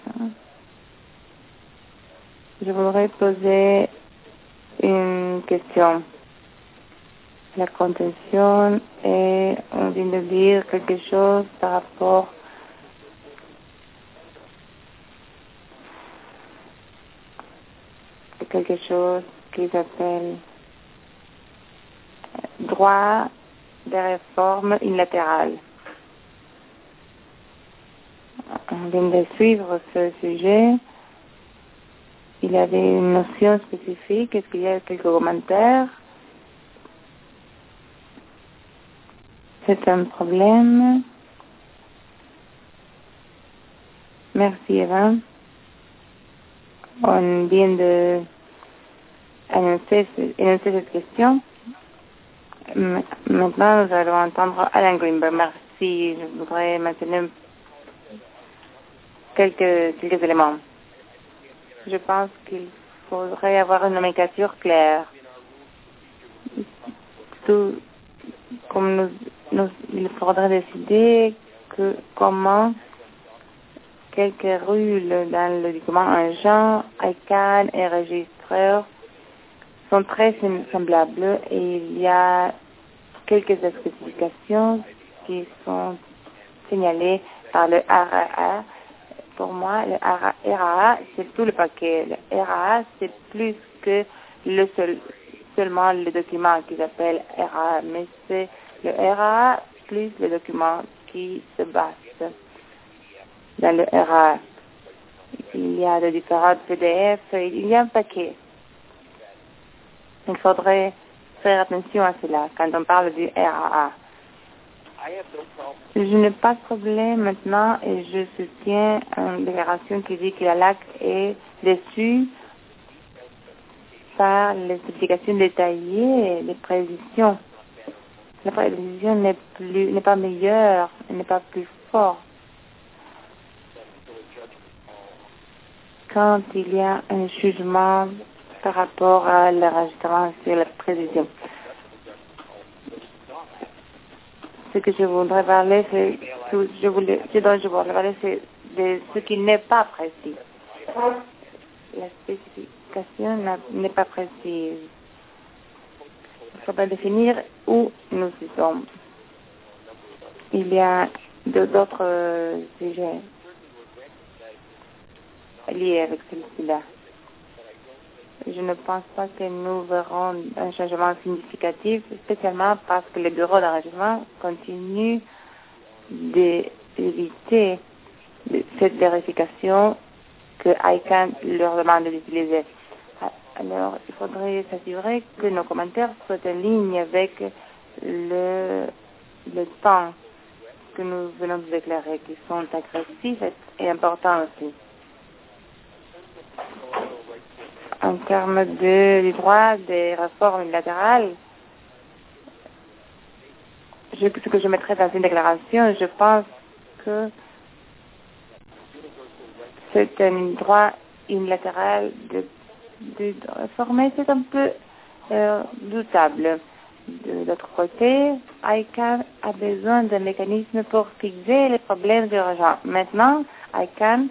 Je voudrais poser une question. La contention et on vient de dire quelque chose par rapport à quelque chose qu'ils appellent droit de réforme unilatérale. On vient de suivre ce sujet. Il y avait une notion spécifique. Est-ce qu'il y a quelques commentaires? C'est un problème. Merci, Eva. On vient de annoncer, annoncer cette question. Maintenant, nous allons entendre Alan Greenberg. Merci. Je voudrais maintenir quelques, quelques éléments. Je pense qu'il faudrait avoir une nomenclature claire. Tout, comme nous, nous, il faudrait décider que comment quelques règles dans le document en genre, I C A N et registreur sont très semblables et il y a quelques spécifications qui sont signalées par le R A A. Pour moi, le R A A, c'est tout le paquet. Le R A A, c'est plus que le seul, seulement le document qu'ils appellent R A A, mais c'est le R A A plus le document qui se base dans le R A A. Il y a de différents P D F, il y a un paquet. Il faudrait faire attention à cela quand on parle du R A A. Je n'ai pas de problème maintenant et je soutiens une déclaration qui dit que la L A C est déçue par les explications détaillées et les prévisions. La prévision n'est plus, n'est pas meilleure, n'est pas plus forte. Quand il y a un jugement par rapport à l'enregistrement sur la prévision. Ce que je voudrais parler, c'est tout, je voulais, ce dont je voudrais parler, c'est de ce qui n'est pas précis. La spécification n'est pas précise. Il faut pas définir où nous sommes. Il y a d'autres euh, sujets liés avec celui-là. Je ne pense pas que nous verrons un changement significatif, spécialement parce que le bureau d'enregistrement continue d'éviter cette vérification que I C A N leur demande d'utiliser. Alors, il faudrait s'assurer que nos commentaires soient en ligne avec le, le temps que nous venons de déclarer, qui sont agressifs et importants aussi. En termes de, du droit des réformes unilatérales, je, ce que je mettrai dans une déclaration, je pense que c'est un droit unilatéral de, de, de réformer, c'est un peu euh, doutable. De l'autre côté, I C A N a besoin d'un mécanisme pour fixer les problèmes urgents. Maintenant, I C A N,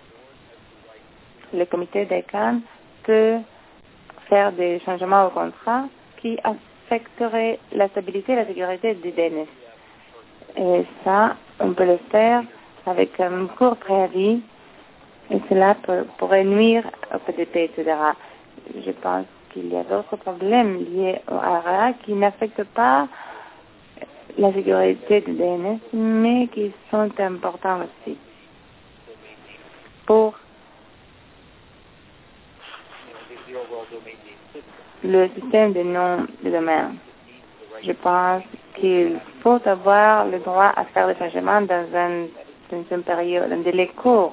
le comité d'I C A N, peut faire des changements au contrat qui affecteraient la stabilité et la sécurité du D N S. Et ça, on peut le faire avec un court préavis et cela peut, pourrait nuire au P D P, et cetera. Je pense qu'il y a d'autres problèmes liés au R A qui n'affectent pas la sécurité du D N S, mais qui sont importants aussi. Pour le système de nom de domaine, je pense qu'il faut avoir le droit à faire des changements dans un, dans une période, un délai court.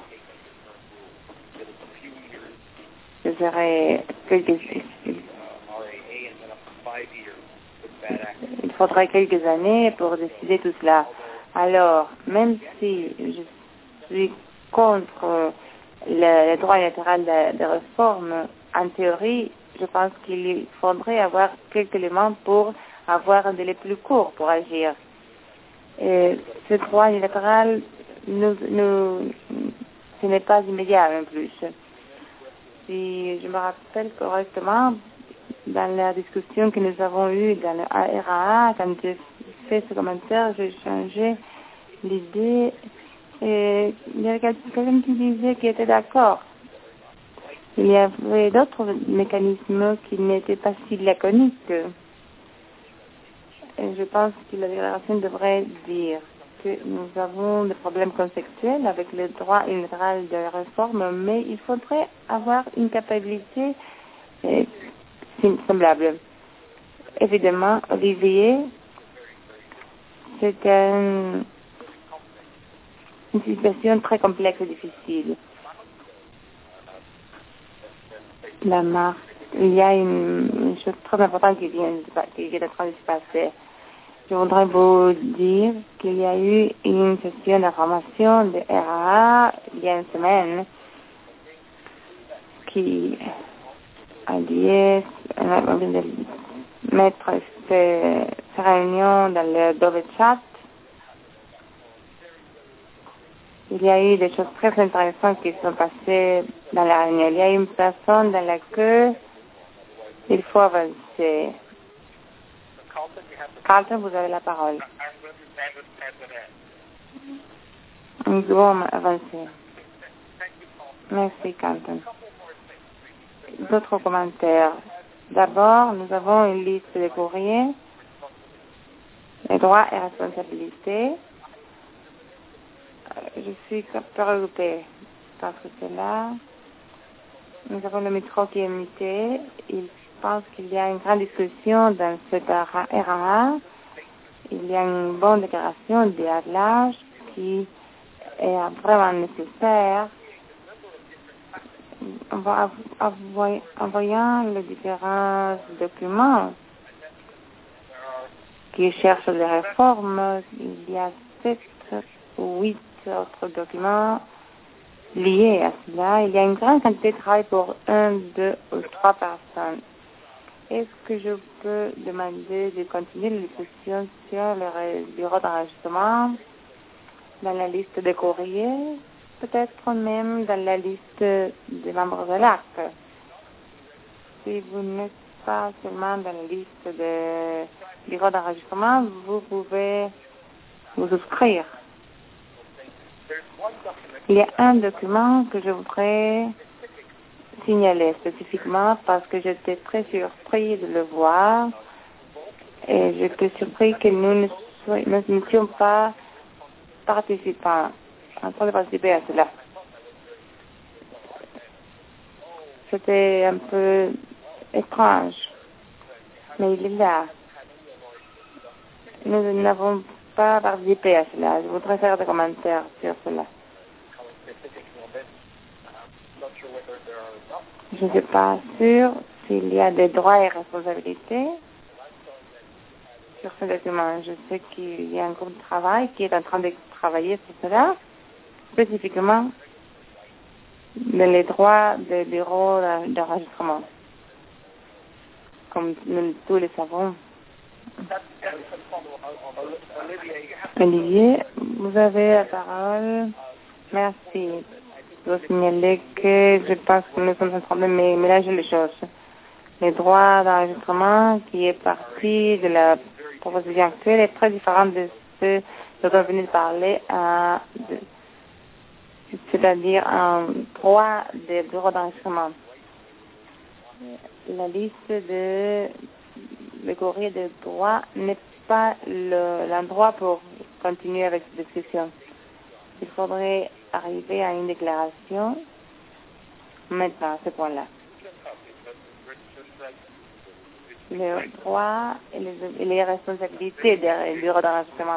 Ce serait quelques, il faudrait quelques années pour décider tout cela. Alors, même si je suis contre le, le droit unilatéral de, de réforme, en théorie, je pense qu'il faudrait avoir quelques éléments pour avoir un délai plus court pour agir. Et ce droit unilatéral, nous, nous, ce n'est pas immédiat en plus. Si je me rappelle correctement, dans la discussion que nous avons eue dans le R A A, quand j'ai fait ce commentaire, j'ai changé l'idée et il y avait quelqu'un qui disait qu'il était d'accord. Il y avait d'autres mécanismes qui n'étaient pas si laconiques. Et je pense que la déclaration devrait dire que nous avons des problèmes conceptuels avec le droit unilatéral de la réforme, mais il faudrait avoir une capacité euh, semblable. Évidemment, Olivier, c'est un, une situation très complexe et difficile. La marque, il y a une, une chose très importante qui vient, qui vient de train de se passer. Je voudrais vous dire qu'il y a eu une session d'information de R A A il y a une semaine qui a lié de mettre ces, ces réunions dans le Dove Chat. Il y a eu des choses très intéressantes qui sont passées dans la réunion. Il y a une personne dans laquelle il faut avancer. Carlton, vous avez la parole. Nous devons avancer. Merci, Carlton. D'autres commentaires. D'abord, nous avons une liste de courriers, les droits et responsabilités. Je suis préoccupée parce que c'est là. Nous avons le micro qui est muté. Il pense qu'il y a une grande discussion dans cette R A A. Il y a une bonne déclaration des réglages qui est vraiment nécessaire en voyant les différents documents qui cherchent des réformes. Il y a sept ou huit autres documents liés à cela. Il y a une grande quantité de travail pour un, deux ou trois personnes. Est-ce que je peux demander de continuer les discussions sur le bureau d'enregistrement dans la liste des courriers, peut-être même dans la liste des membres de l'A C? Si vous n'êtes pas seulement dans la liste des bureaux d'enregistrement, vous pouvez vous souscrire. Il y a un document que je voudrais signaler spécifiquement parce que j'étais très surpris de le voir et j'étais surpris que nous ne soyons, nous n'étions pas participants, en train de participer à cela. C'était un peu étrange, mais il est là. Nous n'avons pas participé à cela. Je voudrais faire des commentaires sur cela. Je ne suis pas sûre s'il y a des droits et responsabilités sur ce document. Je sais qu'il y a un groupe de travail qui est en train de travailler sur cela, spécifiquement dans les droits des bureaux d'enregistrement, comme nous tous les savons. Olivier, vous avez la parole. Merci. Je veux signaler que je pense que nous sommes en train de mélanger les choses. Les droits d'enregistrement qui est partie de la proposition actuelle est très différent de ce dont on venait de parler, à, de, c'est-à-dire un droit des bureaux d'enregistrement. La liste de le courrier de droit n'est pas le, l'endroit pour continuer avec cette discussion. Il faudrait arriver à une déclaration maintenant à ce point-là. Les droits et les, et les responsabilités des bureaux d'enregistrement.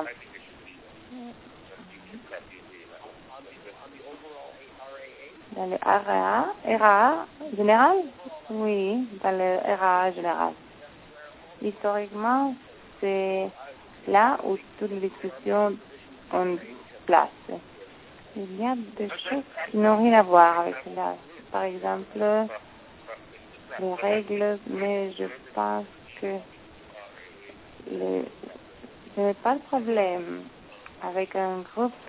Dans le R A A, R A A général? Oui, dans le R A A général. Historiquement, c'est là où toutes les discussions ont place. Il y a des choses qui n'ont rien à voir avec cela. Par exemple, les règles, mais je pense que le, ce n'est pas de problème. Avec un groupe,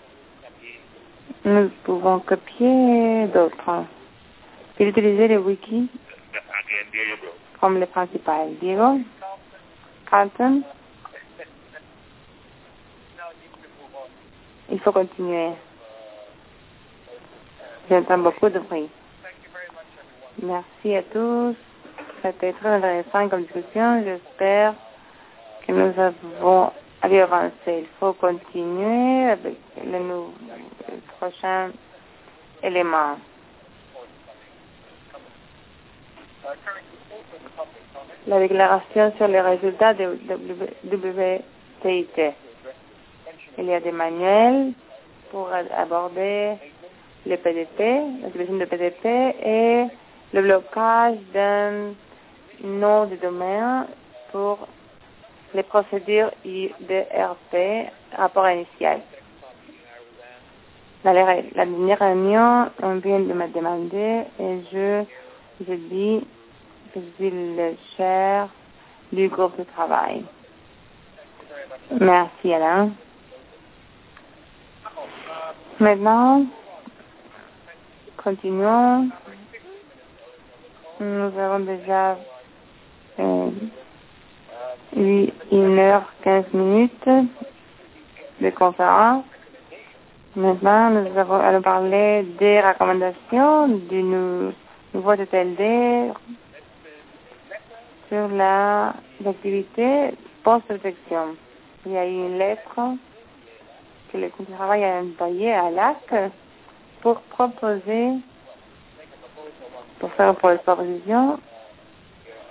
nous pouvons copier d'autres. Et utiliser le wiki comme le principal. Diego? Carlton? Il faut continuer. J'entends beaucoup de bruit. Merci à tous. C'était très intéressant comme discussion. J'espère que nous avons allé avancer. Il faut continuer avec le, nou- le prochain élément. La déclaration sur les résultats de W T I T. Il y a des manuels pour aborder le P D P, la solution de P D P et le blocage d'un nom de domaine pour les procédures I D R P, rapport initial. La, la dernière réunion, on vient de me demander et je, je dis que je suis le chef du groupe de travail. Merci Alain. Maintenant, continuons. Nous avons déjà euh, eu une heure quinze minutes de conférence. Maintenant, nous avons, allons parler des recommandations du nou, nouveau T T L D sur la, l'activité post-protection. Il y a eu une lettre que le groupe de travail a envoyée à l'A C pour proposer, pour faire une proposition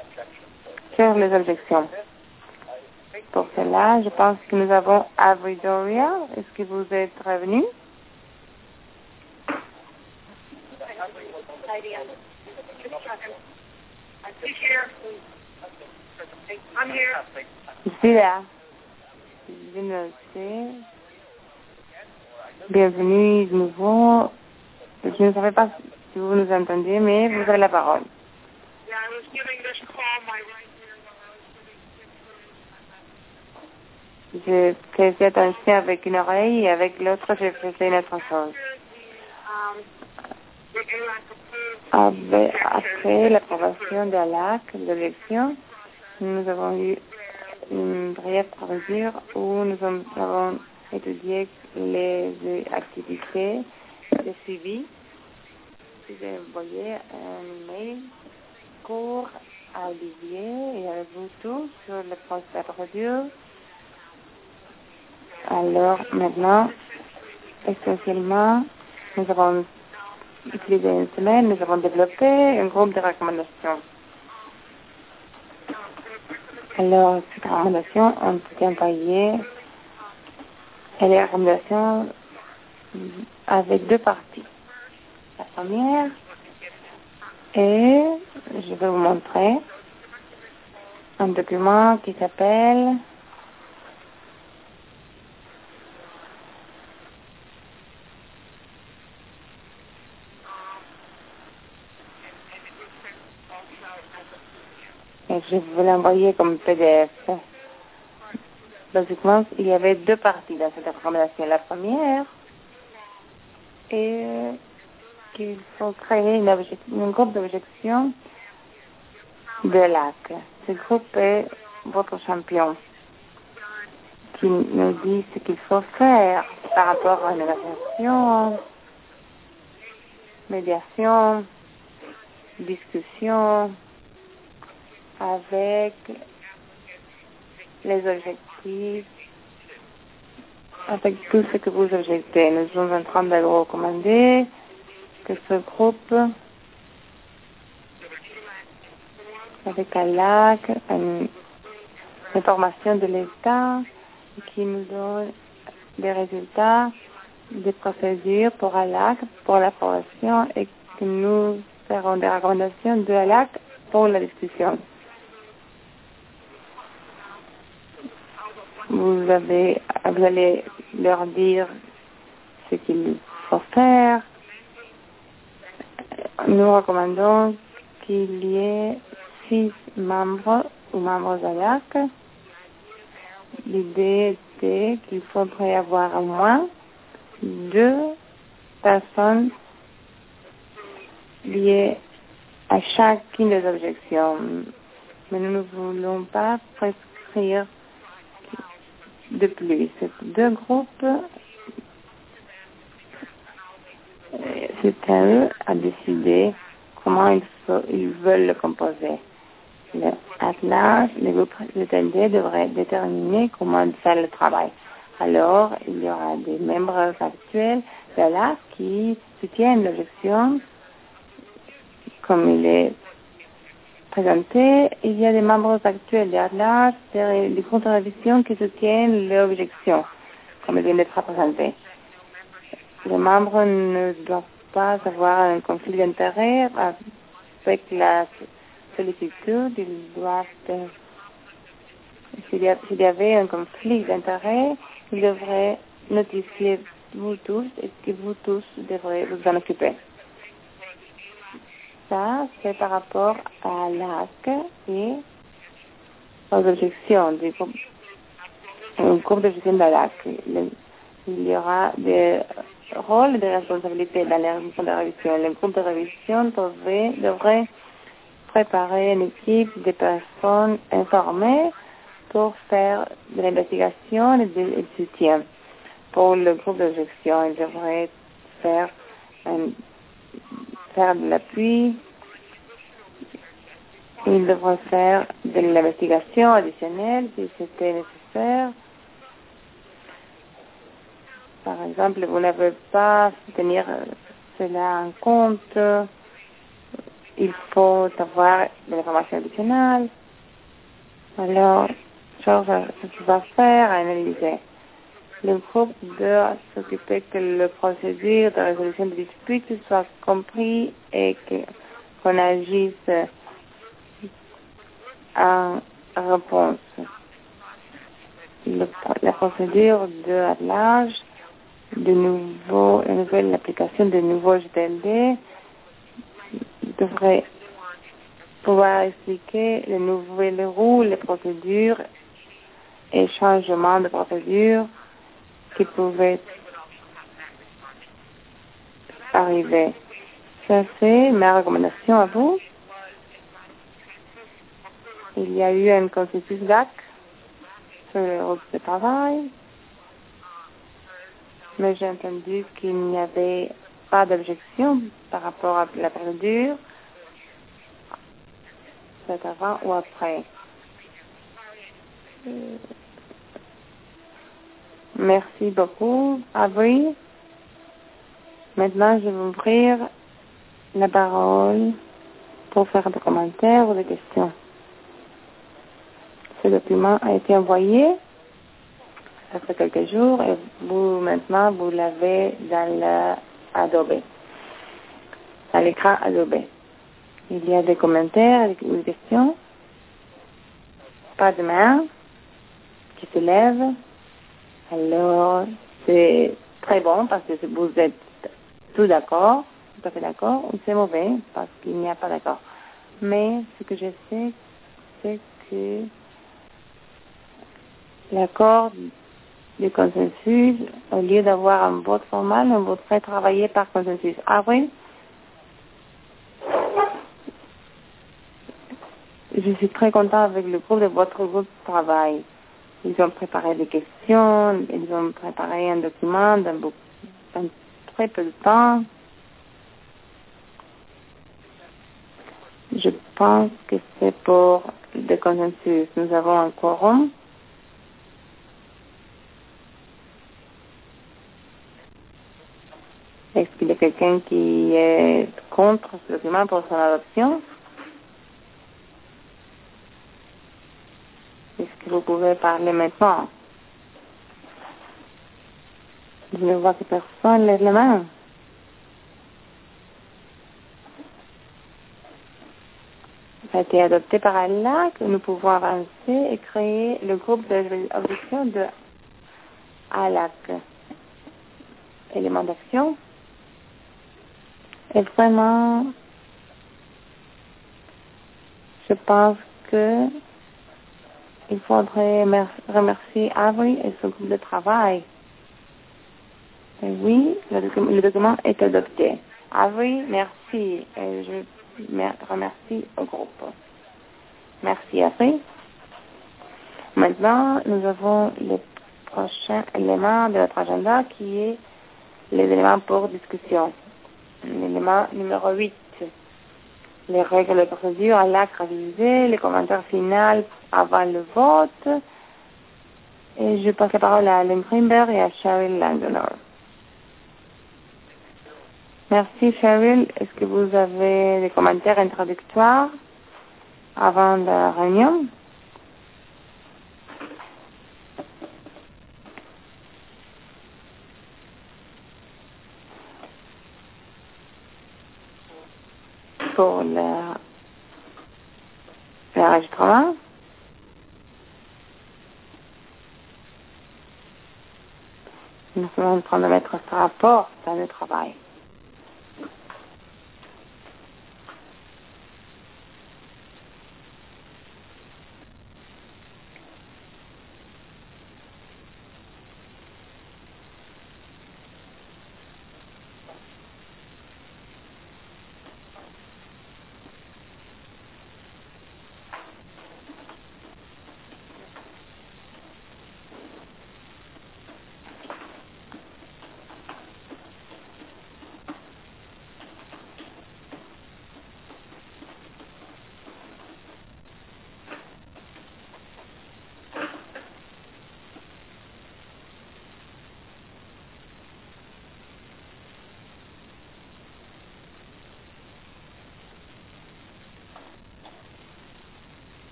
sur les objections. Pour cela, je pense que nous avons Abridoria. Est-ce que vous êtes revenu? Je suis là. Je noté. Bienvenue de nouveau. Je ne savais pas si vous nous entendez, mais vous avez la parole. Je faisais attention avec une oreille et avec l'autre, je faisais une autre chose. Après l'approbation de la L A C, de l'élection, nous avons eu une brève procédure où nous avons étudié les activités de suivi. J'ai envoyé un email court à Olivier et à vous tous sur le procès de procédure. Alors maintenant, essentiellement, nous avons utilisé une semaine, nous avons développé un groupe de recommandations. Alors, ces recommandations ont été envoyées et les recommandations avec deux parties. La première, et je vais vous montrer un document qui s'appelle et je vais l'envoyer comme P D F. Basiquement, il y avait deux parties dans cette recommandation. La première est qu'il faut créer une, un groupe d'objections de L A C. Ce groupe est votre champion qui nous dit ce qu'il faut faire par rapport à négociation, médiation, discussion avec les objectifs, avec tout ce que vous objectez. Nous sommes en train de vous recommander que ce groupe, avec la L A C, une information de l'État qui nous donne des résultats des procédures pour la L A C, pour l'approbation et que nous ferons des recommandations de la L A C pour la discussion. Vous, avez, vous allez leur dire ce qu'il faut faire. Nous recommandons qu'il y ait six membres ou membres de la L A C. L'idée était qu'il faudrait avoir au moins deux personnes liées à chacune des objections. Mais nous ne voulons pas prescrire de plus. Ces deux groupes, c'est à eux à décider comment ils, faut, ils veulent le composer. Le, à large, le groupe de T N D devrait déterminer comment faire le travail. Alors, il y aura des membres actuels de là qui soutiennent l'objection comme il est présenté. Il y a des membres actuels de l'Atlas, des contre-révisions qui soutiennent l'objection, comme il vient d'être présenté. Les membres ne doivent pas avoir un conflit d'intérêt avec la sollicitude. Ils doivent, s'il y avait un conflit d'intérêt, ils devraient notifier vous tous et que vous tous devrez vous en occuper. Ça, c'est par rapport à l'A C et aux objections du groupe, un groupe d'objections de l'A C. Il y aura des rôles et des responsabilités dans les groupes de révision. Le groupe de révision devrait, devrait préparer une équipe de personnes informées pour faire de l'investigation et du soutien. Pour le groupe d'objection, il devrait faire un faire de l'appui, il devrait faire de l'investigation additionnelle si c'était nécessaire. Par exemple, vous n'avez pas tenir cela en compte, il faut avoir de l'information additionnelle. Alors, Georges, ce qu'il va faire, analyser. Le groupe doit s'occuper que la procédure de résolution de disputes soit comprise et que, qu'on agisse en réponse. Le, la procédure de l'âge, de nouveau, la nouvelle application de nouveaux G T L D devrait pouvoir expliquer les nouvelles rôles, les procédures et changements de procédures qui pouvaient arriver. Ça, c'est ma recommandation à vous. Il y a eu un consensus D A C sur le groupe de travail, mais j'ai entendu qu'il n'y avait pas d'objection par rapport à la procédure, c'est avant ou après. Euh, Merci beaucoup, Avril. Maintenant, je vais ouvrir la parole pour faire des commentaires ou des questions. Ce document a été envoyé, ça fait quelques jours, et vous, maintenant, vous l'avez dans l'Adobe, dans l'écran Adobe. Il y a des commentaires ou des questions. Pas de main qui se lève. Alors, c'est très bon parce que vous êtes tout d'accord, tout à fait d'accord, ou c'est mauvais parce qu'il n'y a pas d'accord. Mais ce que je sais, c'est que l'accord du consensus, au lieu d'avoir un vote formal, on voudrait travailler par consensus. Ah oui? Je suis très content avec le groupe de votre groupe de travail. Ils ont préparé des questions, ils ont préparé un document dans, beaucoup, dans très peu de temps. Je pense que c'est pour le consensus. Nous avons un quorum. Est-ce qu'il y a quelqu'un qui est contre ce document pour son adoption? Est-ce que vous pouvez parler maintenant? Je ne vois que personne lève la main. Ça a été adopté par Allah que nous pouvons avancer et créer le groupe d'objection de A L A C. Élément d'action. Et vraiment, je pense que il faudrait remercier Avery et son groupe de travail. Et oui, le document, le document est adopté. Avery, merci. Et je remercie au groupe. Merci Avery. Maintenant, nous avons le prochain élément de notre agenda qui est les éléments pour discussion. L'élément numéro huit. Les règles de procédure à l'acte révisé, les commentaires finaux avant le vote. Et je passe la parole à Alan Greenberg et à Cheryl Landoner. Merci Cheryl. Est-ce que vous avez des commentaires introductoires avant la réunion? Pour l'enregistrement? Nous sommes en train de mettre ce rapport dans le travail.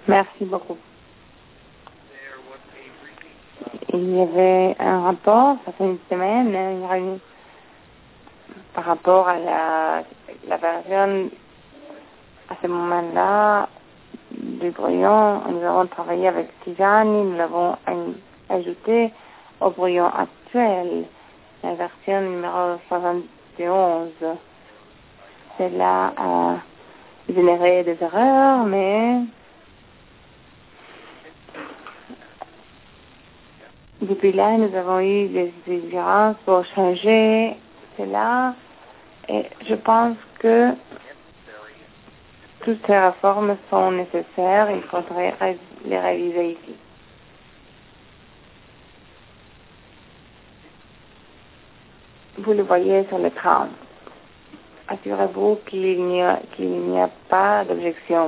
Merci beaucoup. Il y avait un rapport, ça fait une semaine, une réunion par rapport à la, la version, à ce moment-là, du brouillon. Nous avons travaillé avec Tijani, nous l'avons ajouté au brouillon actuel, la version numéro soixante et onze. Cela a généré des erreurs, mais depuis là, nous avons eu des exigences pour changer cela et je pense que toutes ces réformes sont nécessaires. Il faudrait les réviser ici. Vous le voyez sur l'écran. Assurez-vous qu'il n'y a, qu'il n'y a pas d'objection.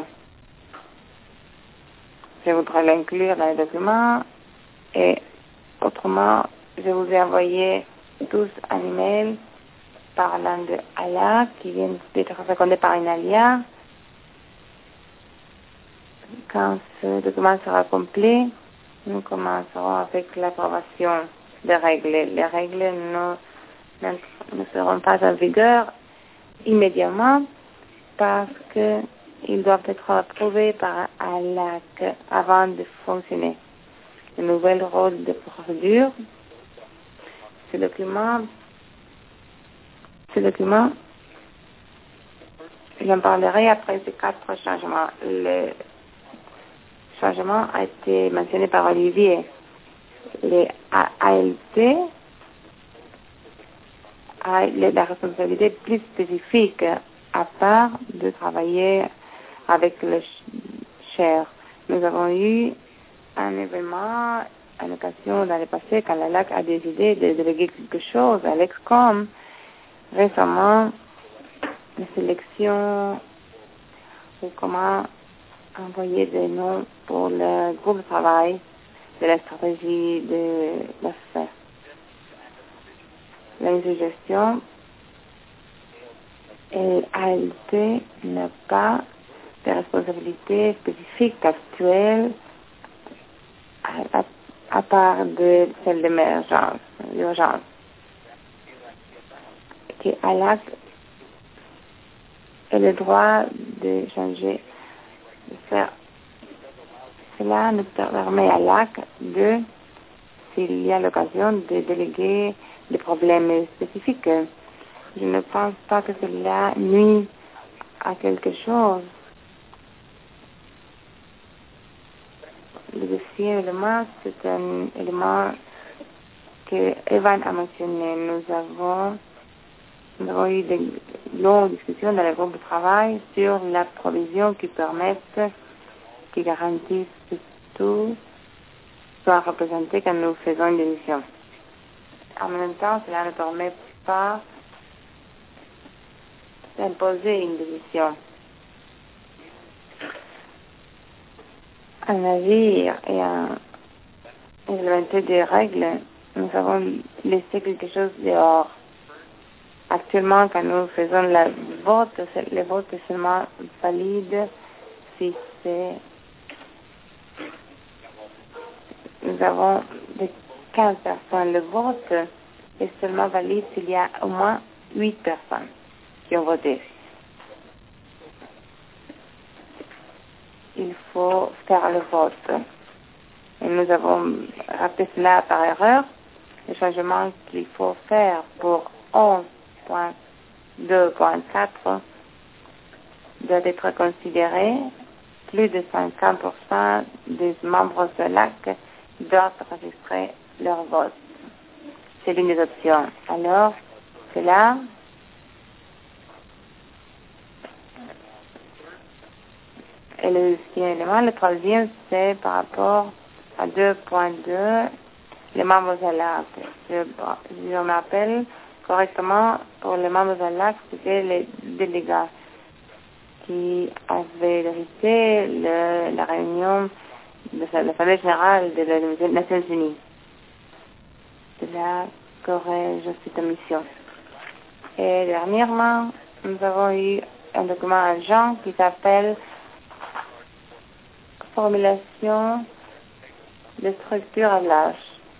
Je voudrais l'inclure dans le document et autrement, je vous ai envoyé tous un email parlant de Allah qui vient d'être secondé par une alia. Quand ce document sera complet, nous commencerons avec l'approbation des règles. Les règles ne, ne seront pas en vigueur immédiatement parce qu'ils doivent être approuvés par Allah avant de fonctionner. Le nouvel rôle de procédure, ce document, ce document, j'en parlerai après ces quatre changements. Le changement a été mentionné par Olivier. Les A L T a la responsabilité plus spécifique à part de travailler avec le cher. Nous avons eu un événement, une occasion dans le passé quand la L A C a décidé de déléguer quelque chose à l'Excom. Récemment, la sélection ou comment envoyer des noms pour le groupe de travail de la stratégie de l'affaire. La suggestion et A L T n'a pas de responsabilité spécifique actuelle à, à, à part de celle d'émergence, d'urgence. Que A L A C a le droit de changer, de faire. Cela nous permet à L A C de, s'il y a l'occasion, de déléguer des problèmes spécifiques. Je ne pense pas que cela nuit à quelque chose. Le deuxième élément, c'est un élément que Evan a mentionné. Nous avons, nous avons eu de longues discussions dans le groupe de travail sur la provision qui permettent, qui garantissent que tout soit représenté quand nous faisons une décision. En même temps, cela ne permet pas d'imposer une décision. Un navire et un réglementé des règles, nous avons laissé quelque chose dehors. Actuellement, quand nous faisons le vote, le vote est seulement valide si c'est... Nous avons de quinze personnes. Le vote est seulement valide s'il y a au moins huit personnes qui ont voté. Il faut faire le vote. Et nous avons rappelé cela par erreur. Le changement qu'il faut faire pour onze point deux point quatre doit être considéré. Plus de cinquante pour cent des membres de l'A C doivent enregistrer leur vote. C'est l'une des options. Alors, c'est là. Et le deuxième élément, le troisième, c'est par rapport à deux point deux, les membres de l'A C. Je, je m'appelle correctement pour les membres de l'A C, c'était les délégats qui avaient vérifié le, la réunion de l'Assemblée générale des Nations Unies. Cela corrige cette mission. Et dernièrement, nous avons eu un document agent qui s'appelle formulation de structure à l'âge.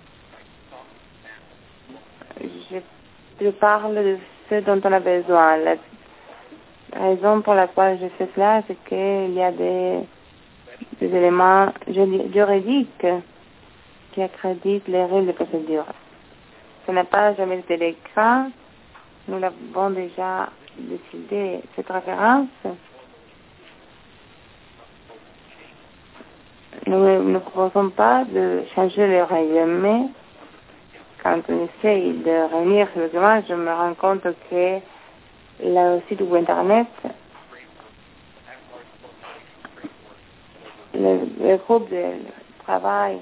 Je, je parle de ce dont on a besoin. La raison pour laquelle je fais cela, c'est qu'il y a des, des éléments juridiques qui accréditent les règles de procédure. Ce n'a pas jamais été le cas. Nous l'avons déjà décidé. Cette référence, nous ne proposons pas de changer les règles, mais quand on essaye de réunir ce document, je me rends compte que le site web Internet, le, le groupe de travail,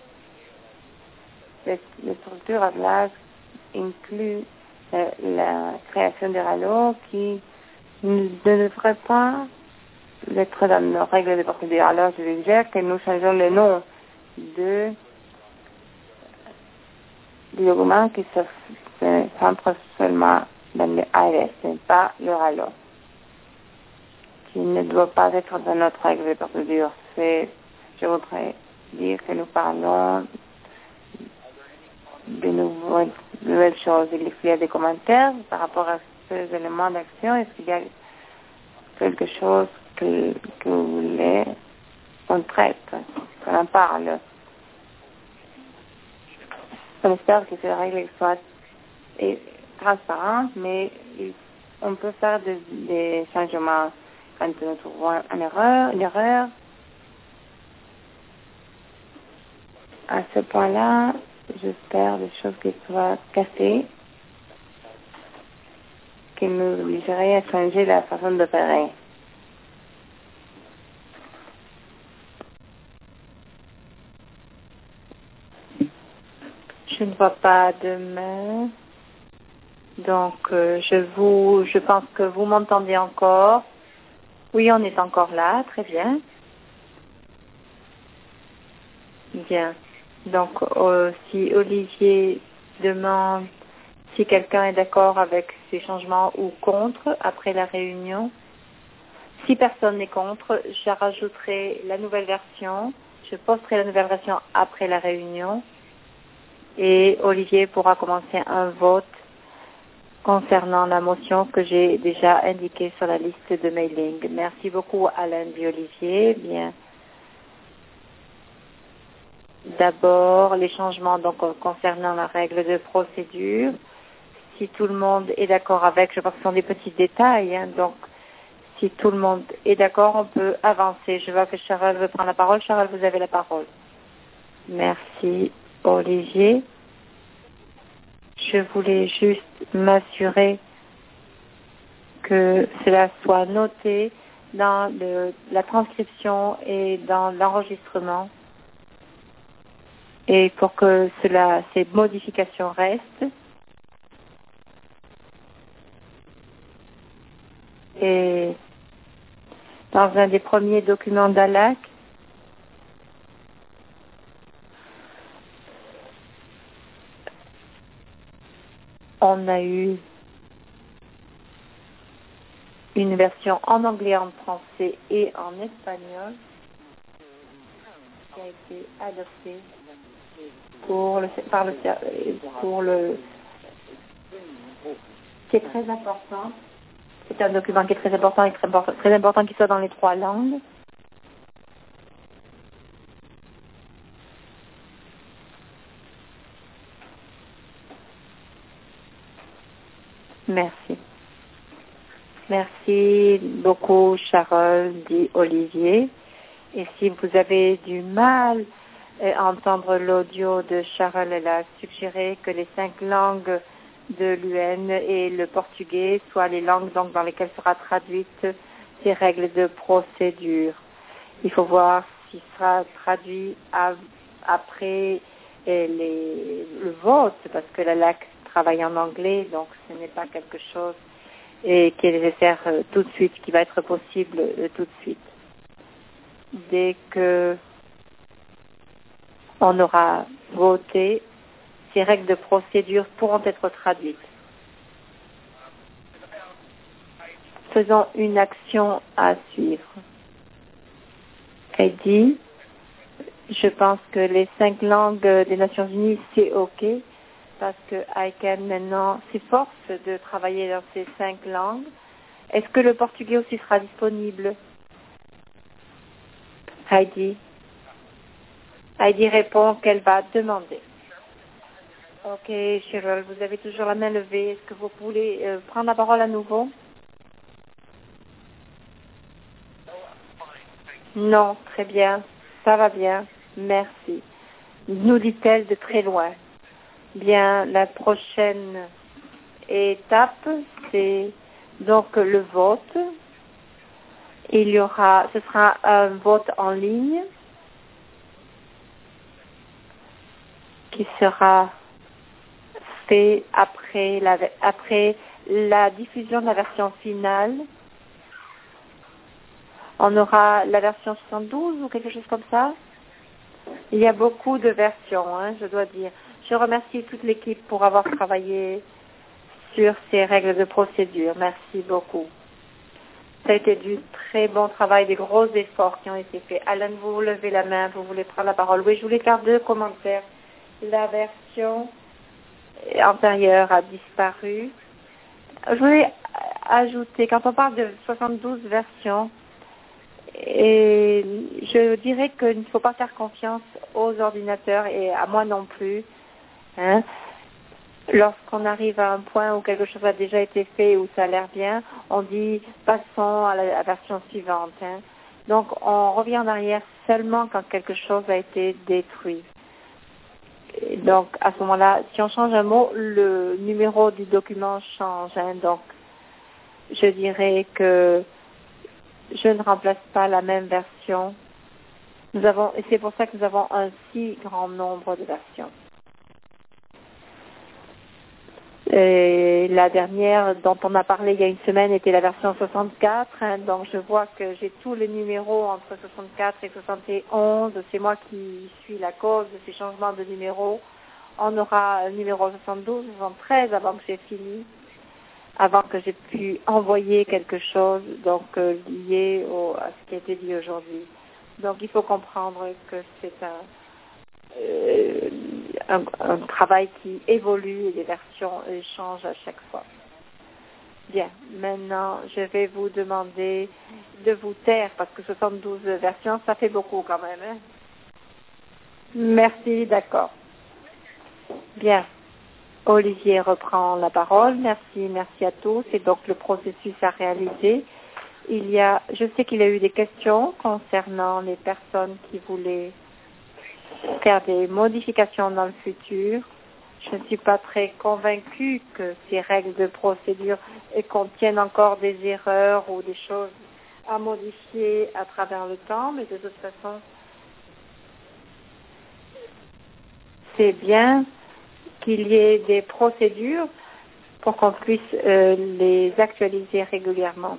les, les structures à l'âge inclut euh, la création de R A L O qui ne devrait pas être dans nos règles de procédure. Alors, je vais dire que nous changeons le nom de du document qui se, se centre seulement dans le A R S, ce n'est pas le R A L O, qui ne doit pas être dans notre règle de procédure. C'est, je voudrais dire que nous parlons de nouvelles, nouvelles choses. Il y a des commentaires par rapport à ces éléments d'action. Est-ce qu'il y a quelque chose que, que vous voulez qu'on traite, qu'on en parle? On espère que ces règles soient transparentes, mais on peut faire des, des changements quand nous trouvons une erreur, une erreur. À ce point-là, j'espère des choses qui soient cassées, qui nous obligeraient à changer la façon d'opérer. Je ne vois pas de main. Donc, euh, je vous, je pense que vous m'entendez encore. Oui, on est encore là. Très bien. Bien. Donc, euh, si Olivier demande si quelqu'un est d'accord avec ces changements ou contre après la réunion, si personne n'est contre, je rajouterai la nouvelle version. Je posterai la nouvelle version après la réunion. Et Olivier pourra commencer un vote concernant la motion que j'ai déjà indiquée sur la liste de mailing. Merci beaucoup Alain et Olivier. Bien. D'abord, les changements donc concernant la règle de procédure. Si tout le monde est d'accord avec, je pense que ce sont des petits détails, hein, donc si tout le monde est d'accord, on peut avancer. Je vois que Charles veut prendre la parole. Charles, vous avez la parole. Merci Olivier. Je voulais juste m'assurer que cela soit noté dans le, la transcription et dans l'enregistrement. Et pour que cela, ces modifications restent. Et dans un des premiers documents d'A L A C, on a eu une version en anglais, en français et en espagnol qui a été adoptée pour le, par le, pour le, qui est très important. C'est un document qui est très important et très, très important qu'il soit dans les trois langues. Merci. Merci beaucoup, Charles, dit Olivier. Et si vous avez du mal à entendre l'audio de Charles, elle a suggéré que les cinq langues de l'U N et le portugais soient les langues donc, dans lesquelles sera traduite ces règles de procédure. Il faut voir s'il sera traduit à, après les, le vote, parce que la L A C travaille en anglais, donc ce n'est pas quelque chose et qui est nécessaire euh, tout de suite, qui va être possible euh, tout de suite. Dès que on aura voté, ces règles de procédure pourront être traduites. Faisons une action à suivre. Heidi, je pense que les cinq langues des Nations Unies, c'est OK, parce que I C A N maintenant s'efforce de travailler dans ces cinq langues. Est-ce que le portugais aussi sera disponible? Heidi. Heidi répond qu'elle va demander. Ok, Cheryl, vous avez toujours la main levée. Est-ce que vous voulez euh, prendre la parole à nouveau? Non, très bien. Ça va bien. Merci. Nous dit-elle de très loin. Bien, la prochaine étape, c'est donc le vote. Il y aura, ce sera un vote en ligne qui sera fait après la, après la diffusion de la version finale. On aura la version soixante-douze ou quelque chose comme ça. Il y a beaucoup de versions, hein, je dois dire. Je remercie toute l'équipe pour avoir travaillé sur ces règles de procédure. Merci beaucoup. Ça a été du très bon travail, des gros efforts qui ont été faits. Alan, vous levez la main, vous voulez prendre la parole. Oui, je voulais faire deux commentaires. La version antérieure a disparu. Je voulais ajouter, quand on parle de soixante-douze versions, et je dirais qu'il ne faut pas faire confiance aux ordinateurs et à moi non plus. Hein. Lorsqu'on arrive à un point où quelque chose a déjà été fait, où ça a l'air bien, on dit passons à la, à la version suivante. Hein. Donc on revient en arrière seulement quand quelque chose a été détruit. Et donc à ce moment-là, si on change un mot, le numéro du document change. Hein. Donc je dirais que je ne remplace pas la même version. Nous avons, et c'est pour ça que nous avons un si grand nombre de versions. Et la dernière dont on a parlé il y a une semaine était la version soixante-quatre. Hein, donc je vois que j'ai tous les numéros entre soixante-quatre et soixante et onze. C'est moi qui suis la cause de ces changements de numéros. On aura un numéro soixante-douze, soixante-treize avant que j'ai fini, avant que j'ai pu envoyer quelque chose donc euh, lié au, à ce qui a été dit aujourd'hui. Donc il faut comprendre que c'est un, euh, un, un travail qui évolue et les versions euh, changent à chaque fois. Bien, maintenant je vais vous demander de vous taire parce que soixante-douze versions, ça fait beaucoup quand même. Hein? Merci, d'accord. Bien. Olivier reprend la parole. Merci, merci à tous. Et donc le processus à réaliser. Il y a, je sais qu'il y a eu des questions concernant les personnes qui voulaient faire des modifications dans le futur. Je ne suis pas très convaincue que ces règles de procédure contiennent encore des erreurs ou des choses à modifier à travers le temps, mais de toute façon, c'est bien qu'il y ait des procédures pour qu'on puisse euh, les actualiser régulièrement.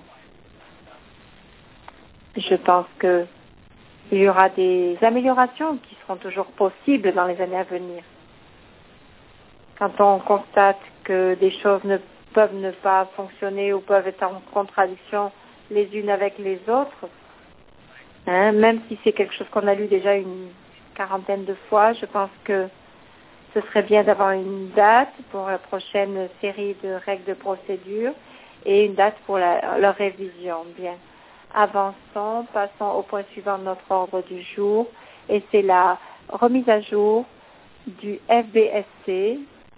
Je pense que il y aura des améliorations qui seront toujours possibles dans les années à venir. Quand on constate que des choses ne peuvent ne pas fonctionner ou peuvent être en contradiction les unes avec les autres, hein, même si c'est quelque chose qu'on a lu déjà une quarantaine de fois, je pense que ce serait bien d'avoir une date pour la prochaine série de règles de procédure et une date pour la, leur révision. Bien. Avançons, passons au point suivant de notre ordre du jour, et c'est la remise à jour du F B S C,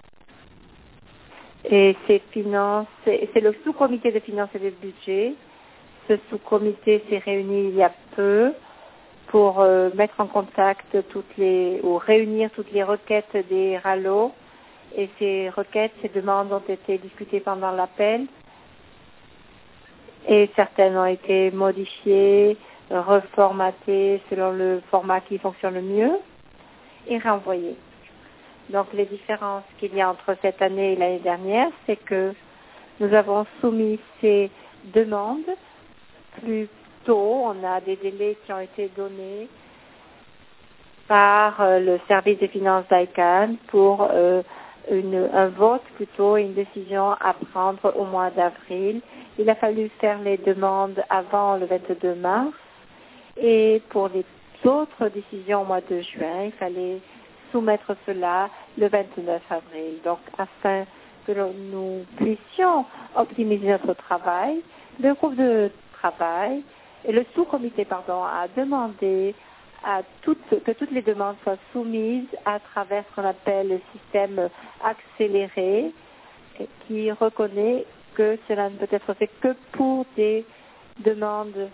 et c'est, finances, c'est le sous-comité de finances et de budget. Ce sous-comité s'est réuni il y a peu pour euh, mettre en contact toutes les, ou réunir toutes les requêtes des R A L O, et ces requêtes, ces demandes ont été discutées pendant l'appel. Et certaines ont été modifiées, reformatées selon le format qui fonctionne le mieux et renvoyées. Donc les différences qu'il y a entre cette année et l'année dernière, c'est que nous avons soumis ces demandes plus tôt. On a des délais qui ont été donnés par euh, le service des finances d'I C A N pour euh, une, un vote plutôt, une décision à prendre au mois d'avril. Il a fallu faire les demandes avant le vingt-deux mars Et pour les autres décisions au mois de juin, il fallait soumettre cela le vingt-neuf avril. Donc, afin que nous puissions optimiser notre travail, le groupe de travail et le sous-comité, pardon, a demandé à toutes, que toutes les demandes soient soumises à travers ce qu'on appelle le système accéléré, qui reconnaît que cela ne peut être fait que pour des demandes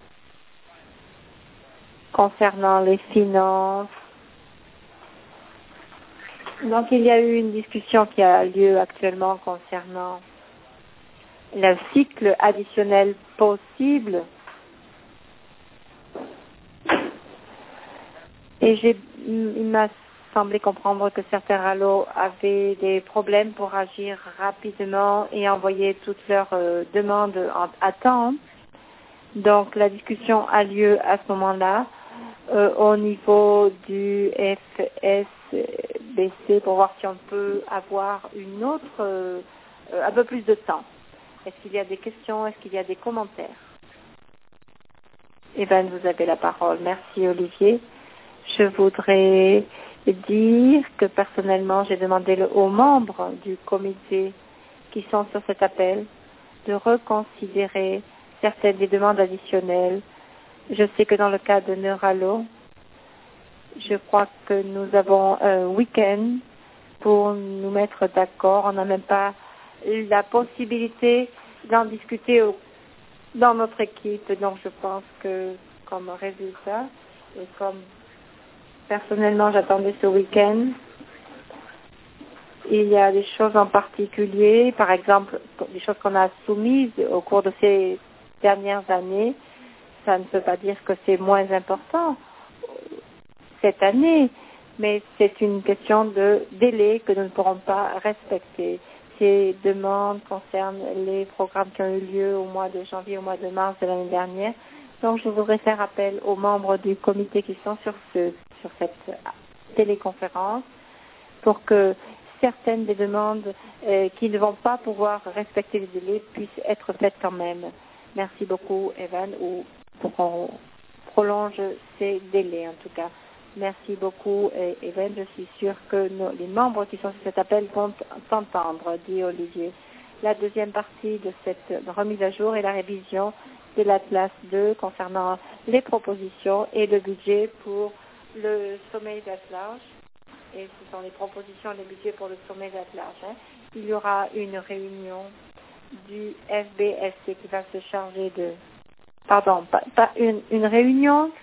concernant les finances. Donc, il y a eu une discussion qui a lieu actuellement concernant le cycle additionnel possible. Et j'ai, il m'a semblé comprendre que certains R A L O avaient des problèmes pour agir rapidement et envoyer toutes leurs euh, demandes en, à temps. Donc, la discussion a lieu à ce moment-là euh, au niveau du F S B C pour voir si on peut avoir une autre, euh, un peu plus de temps. Est-ce qu'il y a des questions? Est-ce qu'il y a des commentaires? Evan, vous avez la parole. Merci, Olivier. Je voudrais dire que personnellement, j'ai demandé aux membres du comité qui sont sur cet appel de reconsidérer certaines des demandes additionnelles. Je sais que dans le cas de Neuralo, je crois que nous avons un week-end pour nous mettre d'accord. On n'a même pas eu la possibilité d'en discuter au, dans notre équipe. Donc, je pense que comme résultat, et comme personnellement j'attendais ce week-end, il y a des choses en particulier, par exemple, des choses qu'on a soumises au cours de ces dernières années. Ça ne veut pas dire que c'est moins important cette année, mais c'est une question de délai que nous ne pourrons pas respecter. Ces demandes concernent les programmes qui ont eu lieu au mois de janvier, au mois de mars de l'année dernière. Donc, je voudrais faire appel aux membres du comité qui sont sur, ce, sur cette téléconférence pour que certaines des demandes euh, qui ne vont pas pouvoir respecter les délais puissent être faites quand même. Merci beaucoup, Evan, ou pour qu'on prolonge ces délais en tout cas. Merci beaucoup, Evan. Je suis sûre que nos, les membres qui sont sur cet appel vont s'entendre, dit Olivier. La deuxième partie de cette remise à jour est la révision de l'Atlas deux concernant les propositions et le budget pour le sommet d'Atlas. Et ce sont les propositions et le budget pour le sommet d'Atlas. Hein. Il y aura une réunion du F B S C qui va se charger de... Pardon, pas, pas une, une réunion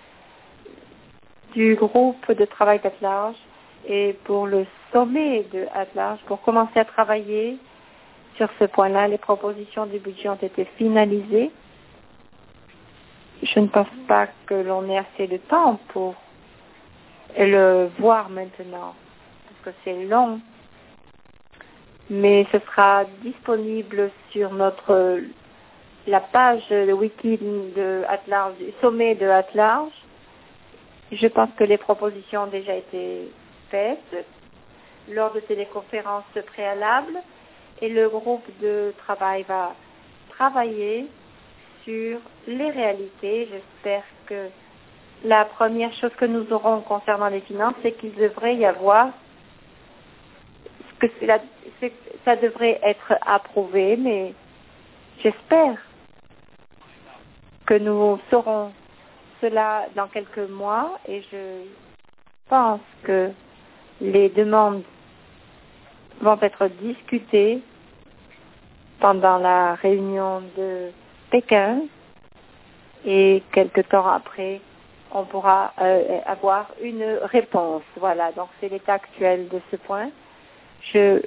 du groupe de travail d'Atlas et pour le sommet de Atlas, pour commencer à travailler sur ce point-là. Les propositions du budget ont été finalisées. Je ne pense pas que l'on ait assez de temps pour le voir maintenant, parce que c'est long. Mais ce sera disponible sur notre la page, le wiki de Atlas, du sommet de Atlas. Je pense que les propositions ont déjà été faites lors de téléconférences préalables et le groupe de travail va travailler sur les réalités. J'espère que la première chose que nous aurons concernant les finances, c'est qu'il devrait y avoir, que la, ça devrait être approuvé, mais j'espère que nous saurons cela dans quelques mois et je pense que les demandes vont être discutées pendant la réunion de Pékin et quelque temps après, on pourra euh, avoir une réponse. Voilà, donc c'est l'état actuel de ce point. Je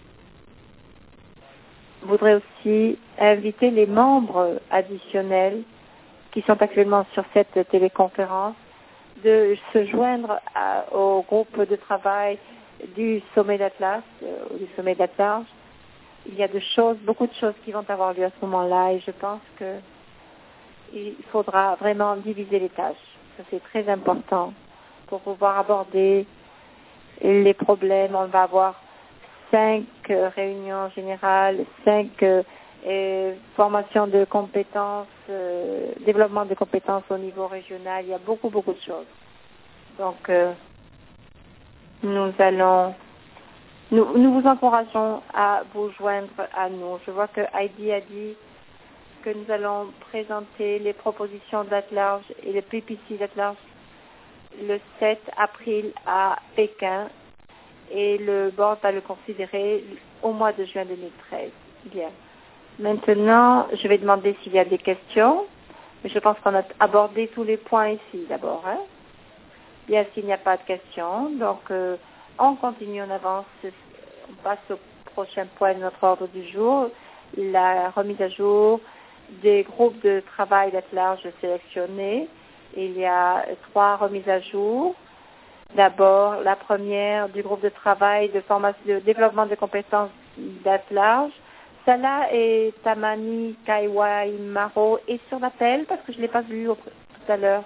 voudrais aussi inviter les membres additionnels qui sont actuellement sur cette téléconférence de se joindre à, au groupe de travail du sommet d'Atlas, euh, du sommet d'Atlas. Il y a de choses, beaucoup de choses qui vont avoir lieu à ce moment-là et je pense que il faudra vraiment diviser les tâches. Ça, c'est très important pour pouvoir aborder les problèmes. On va avoir cinq euh, réunions générales, cinq euh, formations de compétences euh, développement des compétences au niveau régional. Il y a beaucoup, beaucoup de choses. Donc, euh, nous allons, nous, nous vous encourageons à vous joindre à nous. Je vois que Heidi a dit que nous allons présenter les propositions d'At-Large et le P P C d'At-Large le sept avril à Pékin et le board va le considérer au mois de juin deux mille treize. Bien. Maintenant, je vais demander s'il y a des questions. Je pense qu'on a abordé tous les points ici d'abord. Hein? Bien, s'il n'y a pas de questions, donc euh, on continue, on avance. On passe au prochain point de notre ordre du jour, la remise à jour des groupes de travail d'At-Large sélectionnés. Il y a trois remises à jour. D'abord, la première du groupe de travail de formation, de développement de compétences d'At-Large. Salah et Tamani Kaiwai Maro est sur l'appel parce que je ne l'ai pas vue au, tout à l'heure.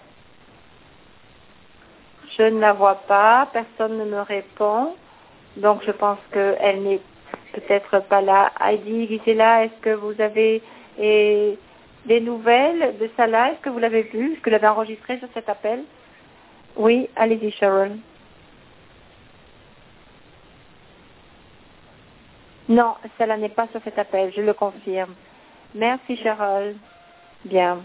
Je ne la vois pas, personne ne me répond, donc je pense qu'elle n'est peut-être pas là. Heidi, Gisela, est-ce que vous avez et, des nouvelles de Salah? Est-ce que vous l'avez vu? Est-ce que vous l'avez enregistré sur cet appel? Oui, allez-y, Sharon. Non, Salah n'est pas sur cet appel, je le confirme. Merci, Cheryl. Bien.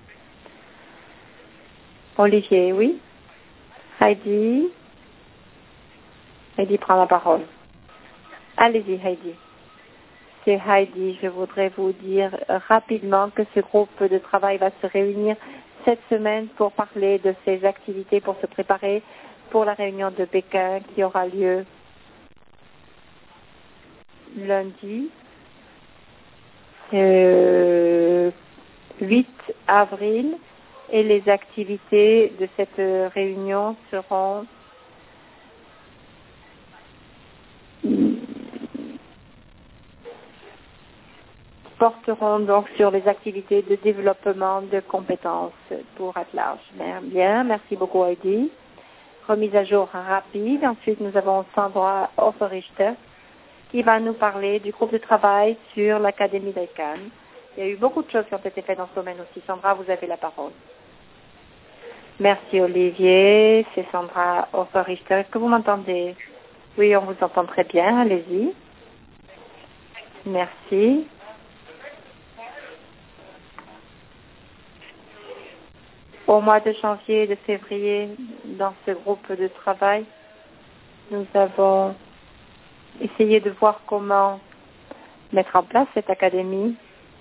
Olivier, oui. Heidi. Heidi prend la parole. Allez-y, Heidi. C'est Heidi. Je voudrais vous dire rapidement que ce groupe de travail va se réunir cette semaine pour parler de ses activités, pour se préparer pour la réunion de Pékin qui aura lieu lundi euh, huit avril. Et les activités de cette réunion seront porteront donc sur les activités de développement de compétences pour At-Large. Bien, merci beaucoup Heidi. Remise à jour rapide. Ensuite, nous avons Sandra Offerichter qui va nous parler du groupe de travail sur l'Académie d'Aikan. Il y a eu beaucoup de choses qui ont été faites dans ce domaine aussi. Sandra, vous avez la parole. Merci Olivier, c'est Sandra Offerichter. Est-ce que vous m'entendez? Oui, on vous entend très bien, allez-y. Merci. Au mois de janvier et de février, dans ce groupe de travail, nous avons essayé de voir comment mettre en place cette académie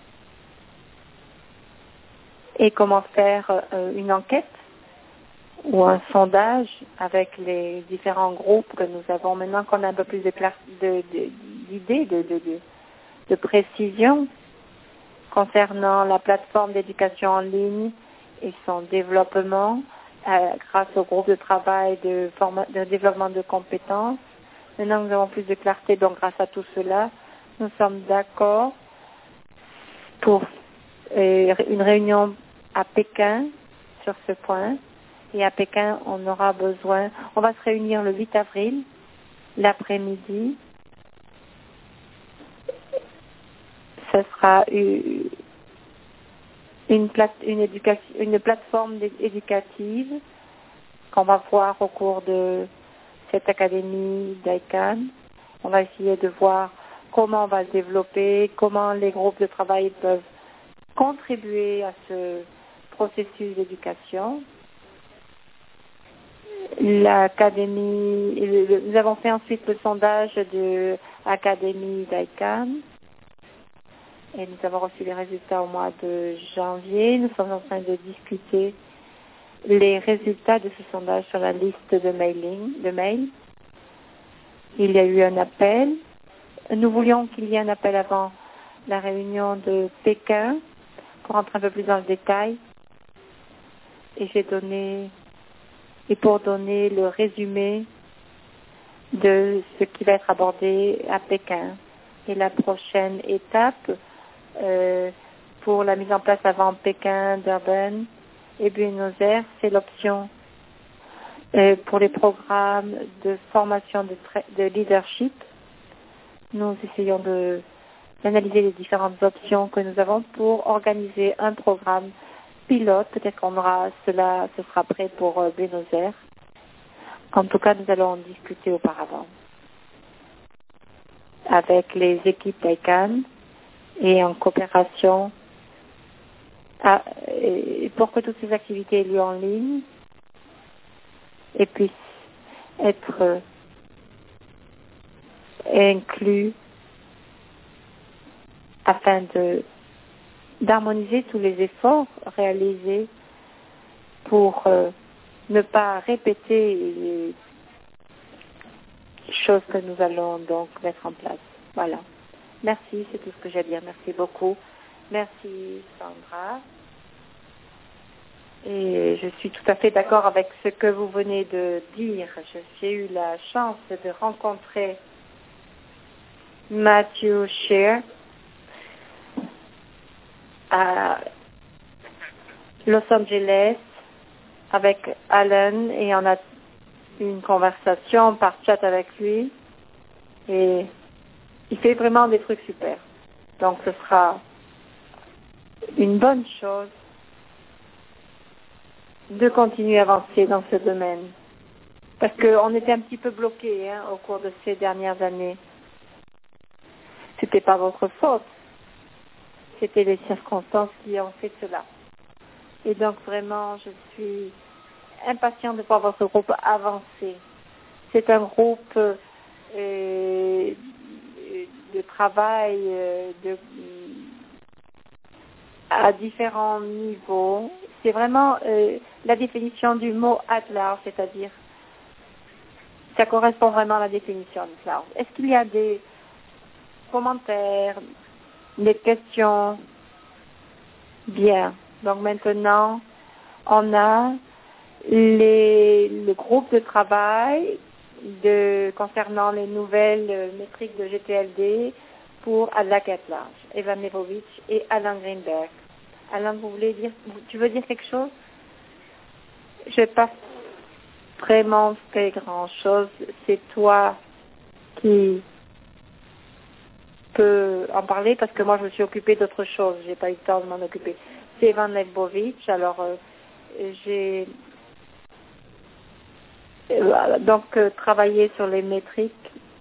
et comment faire euh, une enquête ou un sondage avec les différents groupes que nous avons. Maintenant qu'on a un peu plus de, de, de, d'idées, de, de, de, de précision concernant la plateforme d'éducation en ligne et son développement euh, grâce au groupe de travail de, forma- de développement de compétences. Maintenant nous avons plus de clarté, donc grâce à tout cela, nous sommes d'accord pour euh, une réunion à Pékin sur ce point. Et à Pékin, on aura besoin, on va se réunir le huit avril, l'après-midi. Ce sera une, une, plate, une, éducation, une plateforme éducative qu'on va voir au cours de cette académie d'Aikan. On va essayer de voir comment on va se développer, comment les groupes de travail peuvent contribuer à ce processus d'éducation. L'académie, nous avons fait ensuite le sondage de l'Académie d'Aikan et nous avons reçu les résultats au mois de janvier. Nous sommes en train de discuter les résultats de ce sondage sur la liste de mailing, de mail. Il y a eu un appel. Nous voulions qu'il y ait un appel avant la réunion de Pékin pour rentrer un peu plus dans le détail. Et j'ai donné et pour donner le résumé de ce qui va être abordé à Pékin. Et la prochaine étape euh, pour la mise en place avant Pékin, Durban et Buenos Aires, c'est l'option euh, pour les programmes de formation de, tra- de leadership. Nous essayons de d'analyser les différentes options que nous avons pour organiser un programme pilote. Peut-être qu'on aura cela, ce sera prêt pour euh, Buenos Aires. En tout cas, nous allons en discuter auparavant avec les équipes d'I C A N et en coopération à, et pour que toutes ces activités aient lieu en ligne et puissent être euh, inclus afin de d'harmoniser tous les efforts réalisés pour euh, ne pas répéter les choses que nous allons donc mettre en place. Voilà. Merci, c'est tout ce que j'ai à dire. Merci beaucoup. Merci Sandra. Et je suis tout à fait d'accord avec ce que vous venez de dire. J'ai eu la chance de rencontrer Matthew Shear à Los Angeles avec Alan et on a eu une conversation par chat avec lui et il fait vraiment des trucs super. Donc ce sera une bonne chose de continuer à avancer dans ce domaine. Parce qu'on était un petit peu bloqué hein, au cours de ces dernières années. C'était pas votre faute. C'était les circonstances qui ont fait cela. Et donc vraiment, je suis impatiente de voir votre groupe avancer. C'est un groupe euh, de travail euh, de, à différents niveaux. C'est vraiment euh, la définition du mot at large, c'est-à-dire ça correspond vraiment à la définition de large. Est-ce qu'il y a des commentaires, des questions? Bien. Donc maintenant, on a les, le groupe de travail de, concernant les nouvelles euh, métriques de G T L D pour Adlac at large, Eva Mevovic et Alan Greenberg. Alan, vous voulez dire, tu veux dire quelque chose? Je n'ai pas vraiment fait grand-chose. C'est toi qui peux en parler parce que moi je me suis occupée d'autre chose. J'ai pas eu le temps de m'en occuper. C'est Evan Lebovic. Alors euh, j'ai euh, donc euh, travaillé sur les métriques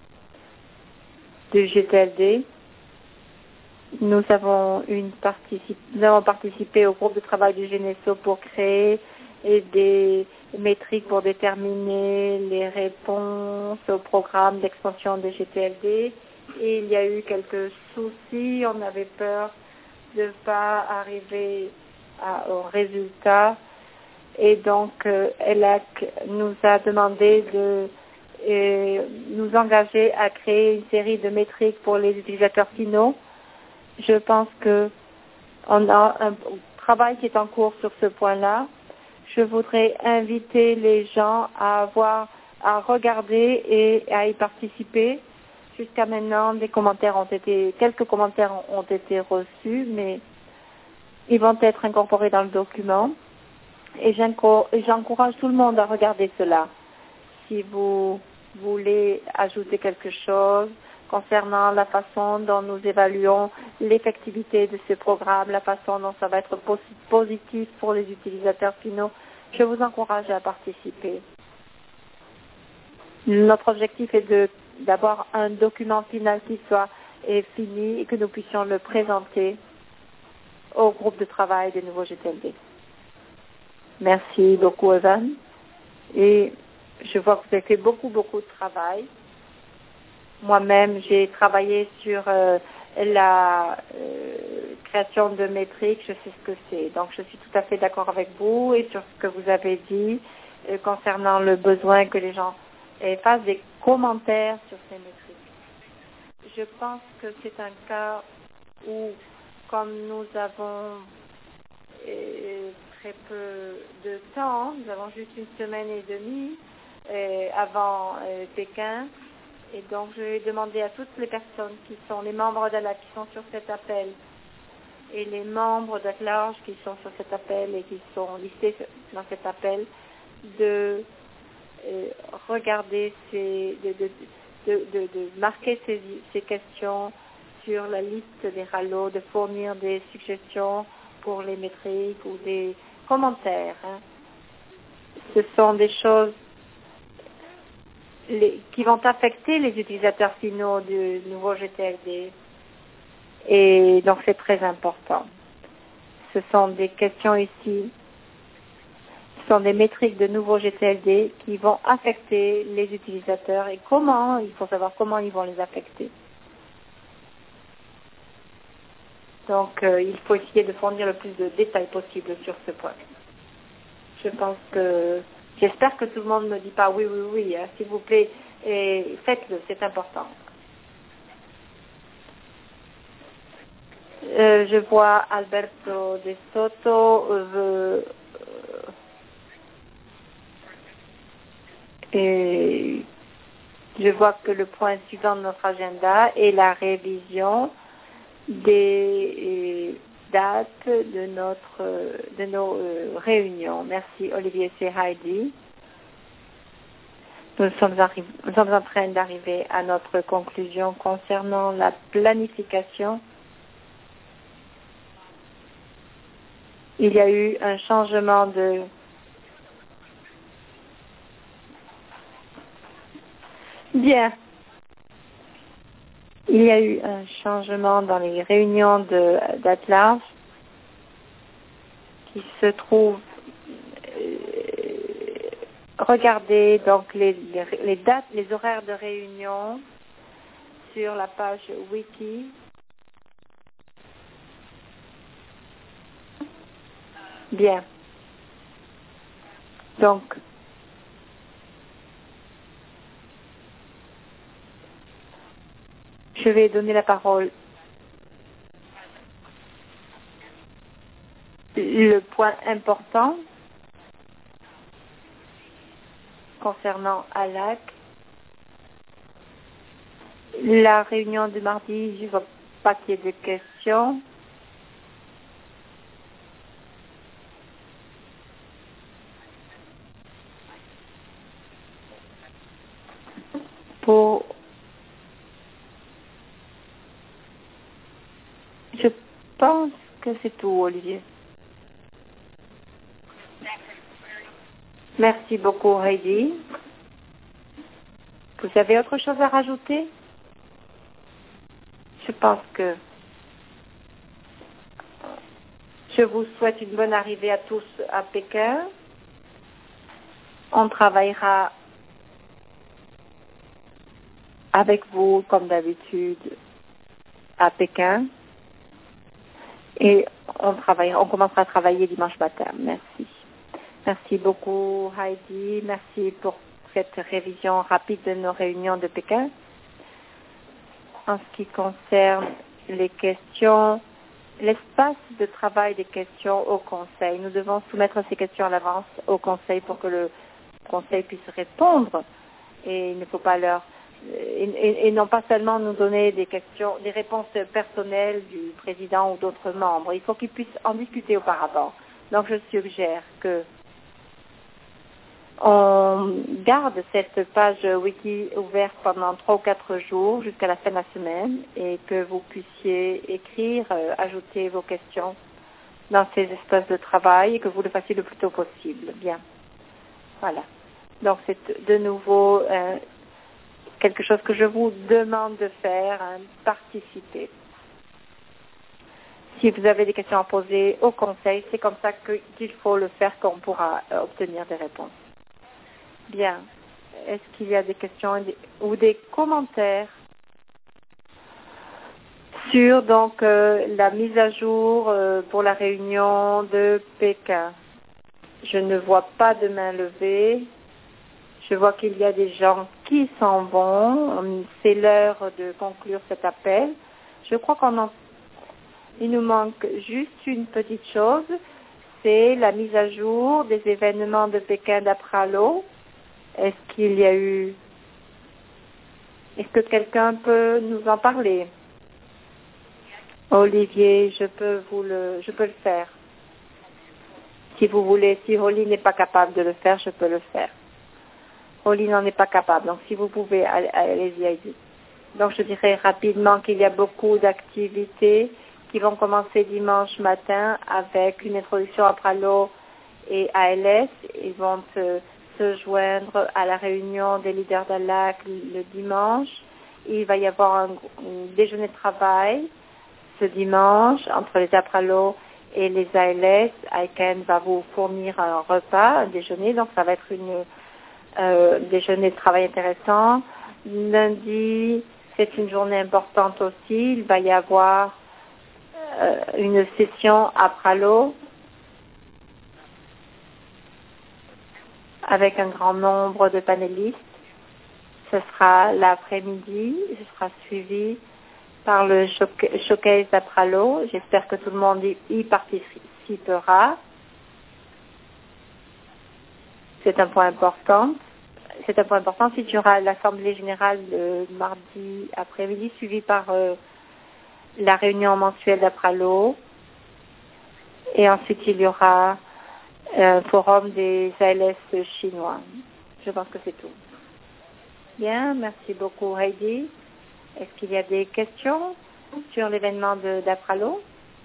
du G T L D. Nous avons une particip... nous avons participé au groupe de travail du G N E S O pour créer et des métriques pour déterminer les réponses au programme d'expansion de G T L D. Et il y a eu quelques soucis. On avait peur de ne pas arriver à, au résultat. Et donc, euh, E L A C nous a demandé de euh, nous engager à créer une série de métriques pour les utilisateurs finaux. Je pense que on a un travail qui est en cours sur ce point-là. Je voudrais inviter les gens à avoir, à regarder et à y participer. Jusqu'à maintenant, des commentaires ont été, quelques commentaires ont été reçus, mais ils vont être incorporés dans le document. Et j'encourage tout le monde à regarder cela. Si vous voulez ajouter quelque chose concernant la façon dont nous évaluons l'effectivité de ce programme, la façon dont ça va être positif pour les utilisateurs finaux, je vous encourage à participer. Notre objectif est de, d'avoir un document final qui soit est fini et que nous puissions le présenter au groupe de travail des nouveaux G T L D. Merci beaucoup, Evan. Et je vois que vous avez fait beaucoup, beaucoup de travail. Moi-même, j'ai travaillé sur euh, la euh, création de métriques. Je sais ce que c'est. Donc, je suis tout à fait d'accord avec vous et sur ce que vous avez dit euh, concernant le besoin que les gens euh, fassent des commentaires sur ces métriques. Je pense que c'est un cas où, comme nous avons euh, très peu de temps, nous avons juste une semaine et demie euh, avant euh, Pékin, et donc je vais demander à toutes les personnes qui sont les membres d'A L A qui sont sur cet appel et les membres d'A T Large qui sont sur cet appel et qui sont listés dans cet appel de euh, regarder ces, de, de, de, de, de marquer ces, ces questions sur la liste des R A L O de fournir des suggestions pour les métriques ou des commentaires. Hein. Ce sont des choses les, qui vont affecter les utilisateurs finaux du nouveau G T L D. Et donc c'est très important. Ce sont des questions ici, ce sont des métriques de nouveau G T L D qui vont affecter les utilisateurs et comment, il faut savoir comment ils vont les affecter. Donc euh, il faut essayer de fournir le plus de détails possible sur ce point. Je pense que, j'espère que tout le monde ne me dit pas oui, oui, oui, hein, s'il vous plaît, et faites-le, c'est important. Euh, je vois Alberto De Soto veut, euh, et je vois que le point suivant de notre agenda est la révision des dates de notre de nos euh, réunions. Merci Olivier, c'est Heidi. Nous sommes, arri- nous sommes en train d'arriver à notre conclusion concernant la planification. Il y a eu un changement de bien. Il y a eu un changement dans les réunions de d'Atlas qui se trouve. Euh, regardez donc les, les, les dates, les horaires de réunion sur la page wiki. Bien. Donc, je vais donner la parole. Le point important concernant A L A C, la réunion du mardi, je ne vois pas qu'il y ait de questions. Pour, je pense que c'est tout, Olivier. Merci beaucoup, Heidi. Vous avez autre chose à rajouter? Je pense que je vous souhaite une bonne arrivée à tous à Pékin. On travaillera avec vous, comme d'habitude, à Pékin. Et on travaillera, on commencera à travailler dimanche matin. Merci. Merci beaucoup, Heidi. Merci pour cette révision rapide de nos réunions de Pékin. En ce qui concerne les questions, l'espace de travail des questions au Conseil, nous devons soumettre ces questions à l'avance au Conseil pour que le Conseil puisse répondre. Et il ne faut pas leur et, et, et non pas seulement nous donner des questions, des réponses personnelles du président ou d'autres membres. Il faut qu'ils puissent en discuter auparavant. Donc je suggère que on garde cette page wiki ouverte pendant trois ou quatre jours jusqu'à la fin de la semaine et que vous puissiez écrire, euh, ajouter vos questions dans ces espaces de travail et que vous le fassiez le plus tôt possible. Bien. Voilà. Donc c'est de nouveau euh, quelque chose que je vous demande de faire, hein, participer. Si vous avez des questions à poser au conseil, c'est comme ça que, qu'il faut le faire, qu'on pourra euh, obtenir des réponses. Bien. Est-ce qu'il y a des questions ou des commentaires sur donc euh, la mise à jour euh, pour la réunion de Pékin? Je ne vois pas de main levée. Je vois qu'il y a des gens qui s'en vont. C'est l'heure de conclure cet appel. Je crois qu'on en... il nous manque juste une petite chose. C'est la mise à jour des événements de Pékin d'Apralo. Est-ce qu'il y a eu... Est-ce que quelqu'un peut nous en parler? Olivier, je peux vous le... je peux le faire. Si vous voulez, si Holly n'est pas capable de le faire, je peux le faire. Holly n'en est pas capable. Donc si vous pouvez, allez-y, allez-y. Donc, je dirais rapidement qu'il y a beaucoup d'activités qui vont commencer dimanche matin avec une introduction à Pralo et A L S. Ils vont se, se joindre à la réunion des leaders d'A L A C le dimanche. Il va y avoir un, un déjeuner de travail ce dimanche entre les Apralo et les A L S. I C A N va vous fournir un repas, un déjeuner, donc ça va être une euh, déjeuner de travail intéressant. Lundi, c'est une journée importante aussi. Il va y avoir euh, une session à Pralo avec un grand nombre de panélistes. Ce sera l'après-midi. Ce sera suivi par le showcase à Pralo. J'espère que tout le monde y participera. C'est un point important. C'est un point important. Ensuite, il y aura l'Assemblée générale le mardi après-midi, suivie par euh, la réunion mensuelle d'Apralo. Et ensuite, il y aura un forum des A L S chinois. Je pense que c'est tout. Bien, merci beaucoup Heidi. Est-ce qu'il y a des questions sur l'événement de, d'Apralo?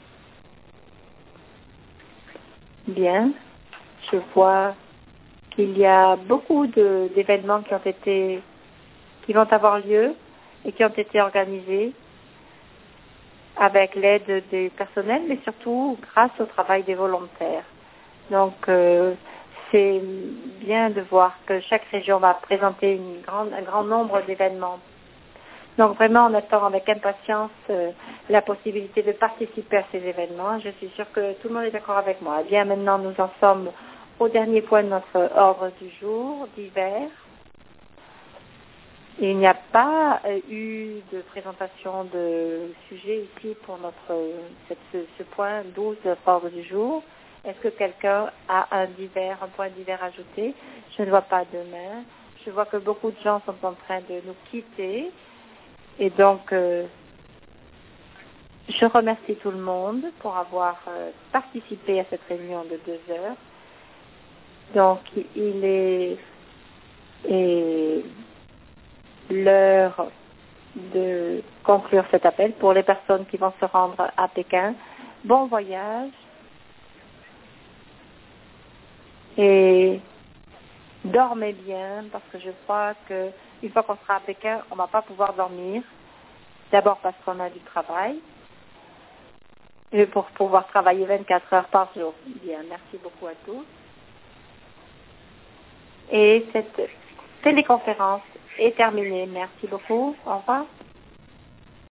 Bien, je vois qu'il y a beaucoup de, d'événements qui ont été, qui vont avoir lieu et qui ont été organisés avec l'aide des personnels, mais surtout grâce au travail des volontaires. Donc, euh, c'est bien de voir que chaque région va présenter une grande, un grand nombre d'événements. Donc, vraiment, on attend avec impatience euh, la possibilité de participer à ces événements. Je suis sûre que tout le monde est d'accord avec moi. Eh bien, maintenant, nous en sommes au dernier point de notre ordre du jour d'hiver. Il n'y a pas euh, eu de présentation de sujet ici pour notre cette, ce, ce point douze de l'ordre du jour. Est-ce que quelqu'un a un divers, un point divers ajouté? Je ne vois pas de main. Je vois que beaucoup de gens sont en train de nous quitter. Et donc, euh, je remercie tout le monde pour avoir euh, participé à cette réunion de deux heures. Donc, il est, est l'heure de conclure cet appel pour les personnes qui vont se rendre à Pékin. Bon voyage et dormez bien parce que je crois que une fois qu'on sera à Pékin, on ne va pas pouvoir dormir. D'abord parce qu'on a du travail et pour pouvoir travailler vingt-quatre heures par jour. Bien, merci beaucoup à tous. Et cette téléconférence est terminée. Merci beaucoup. Au revoir.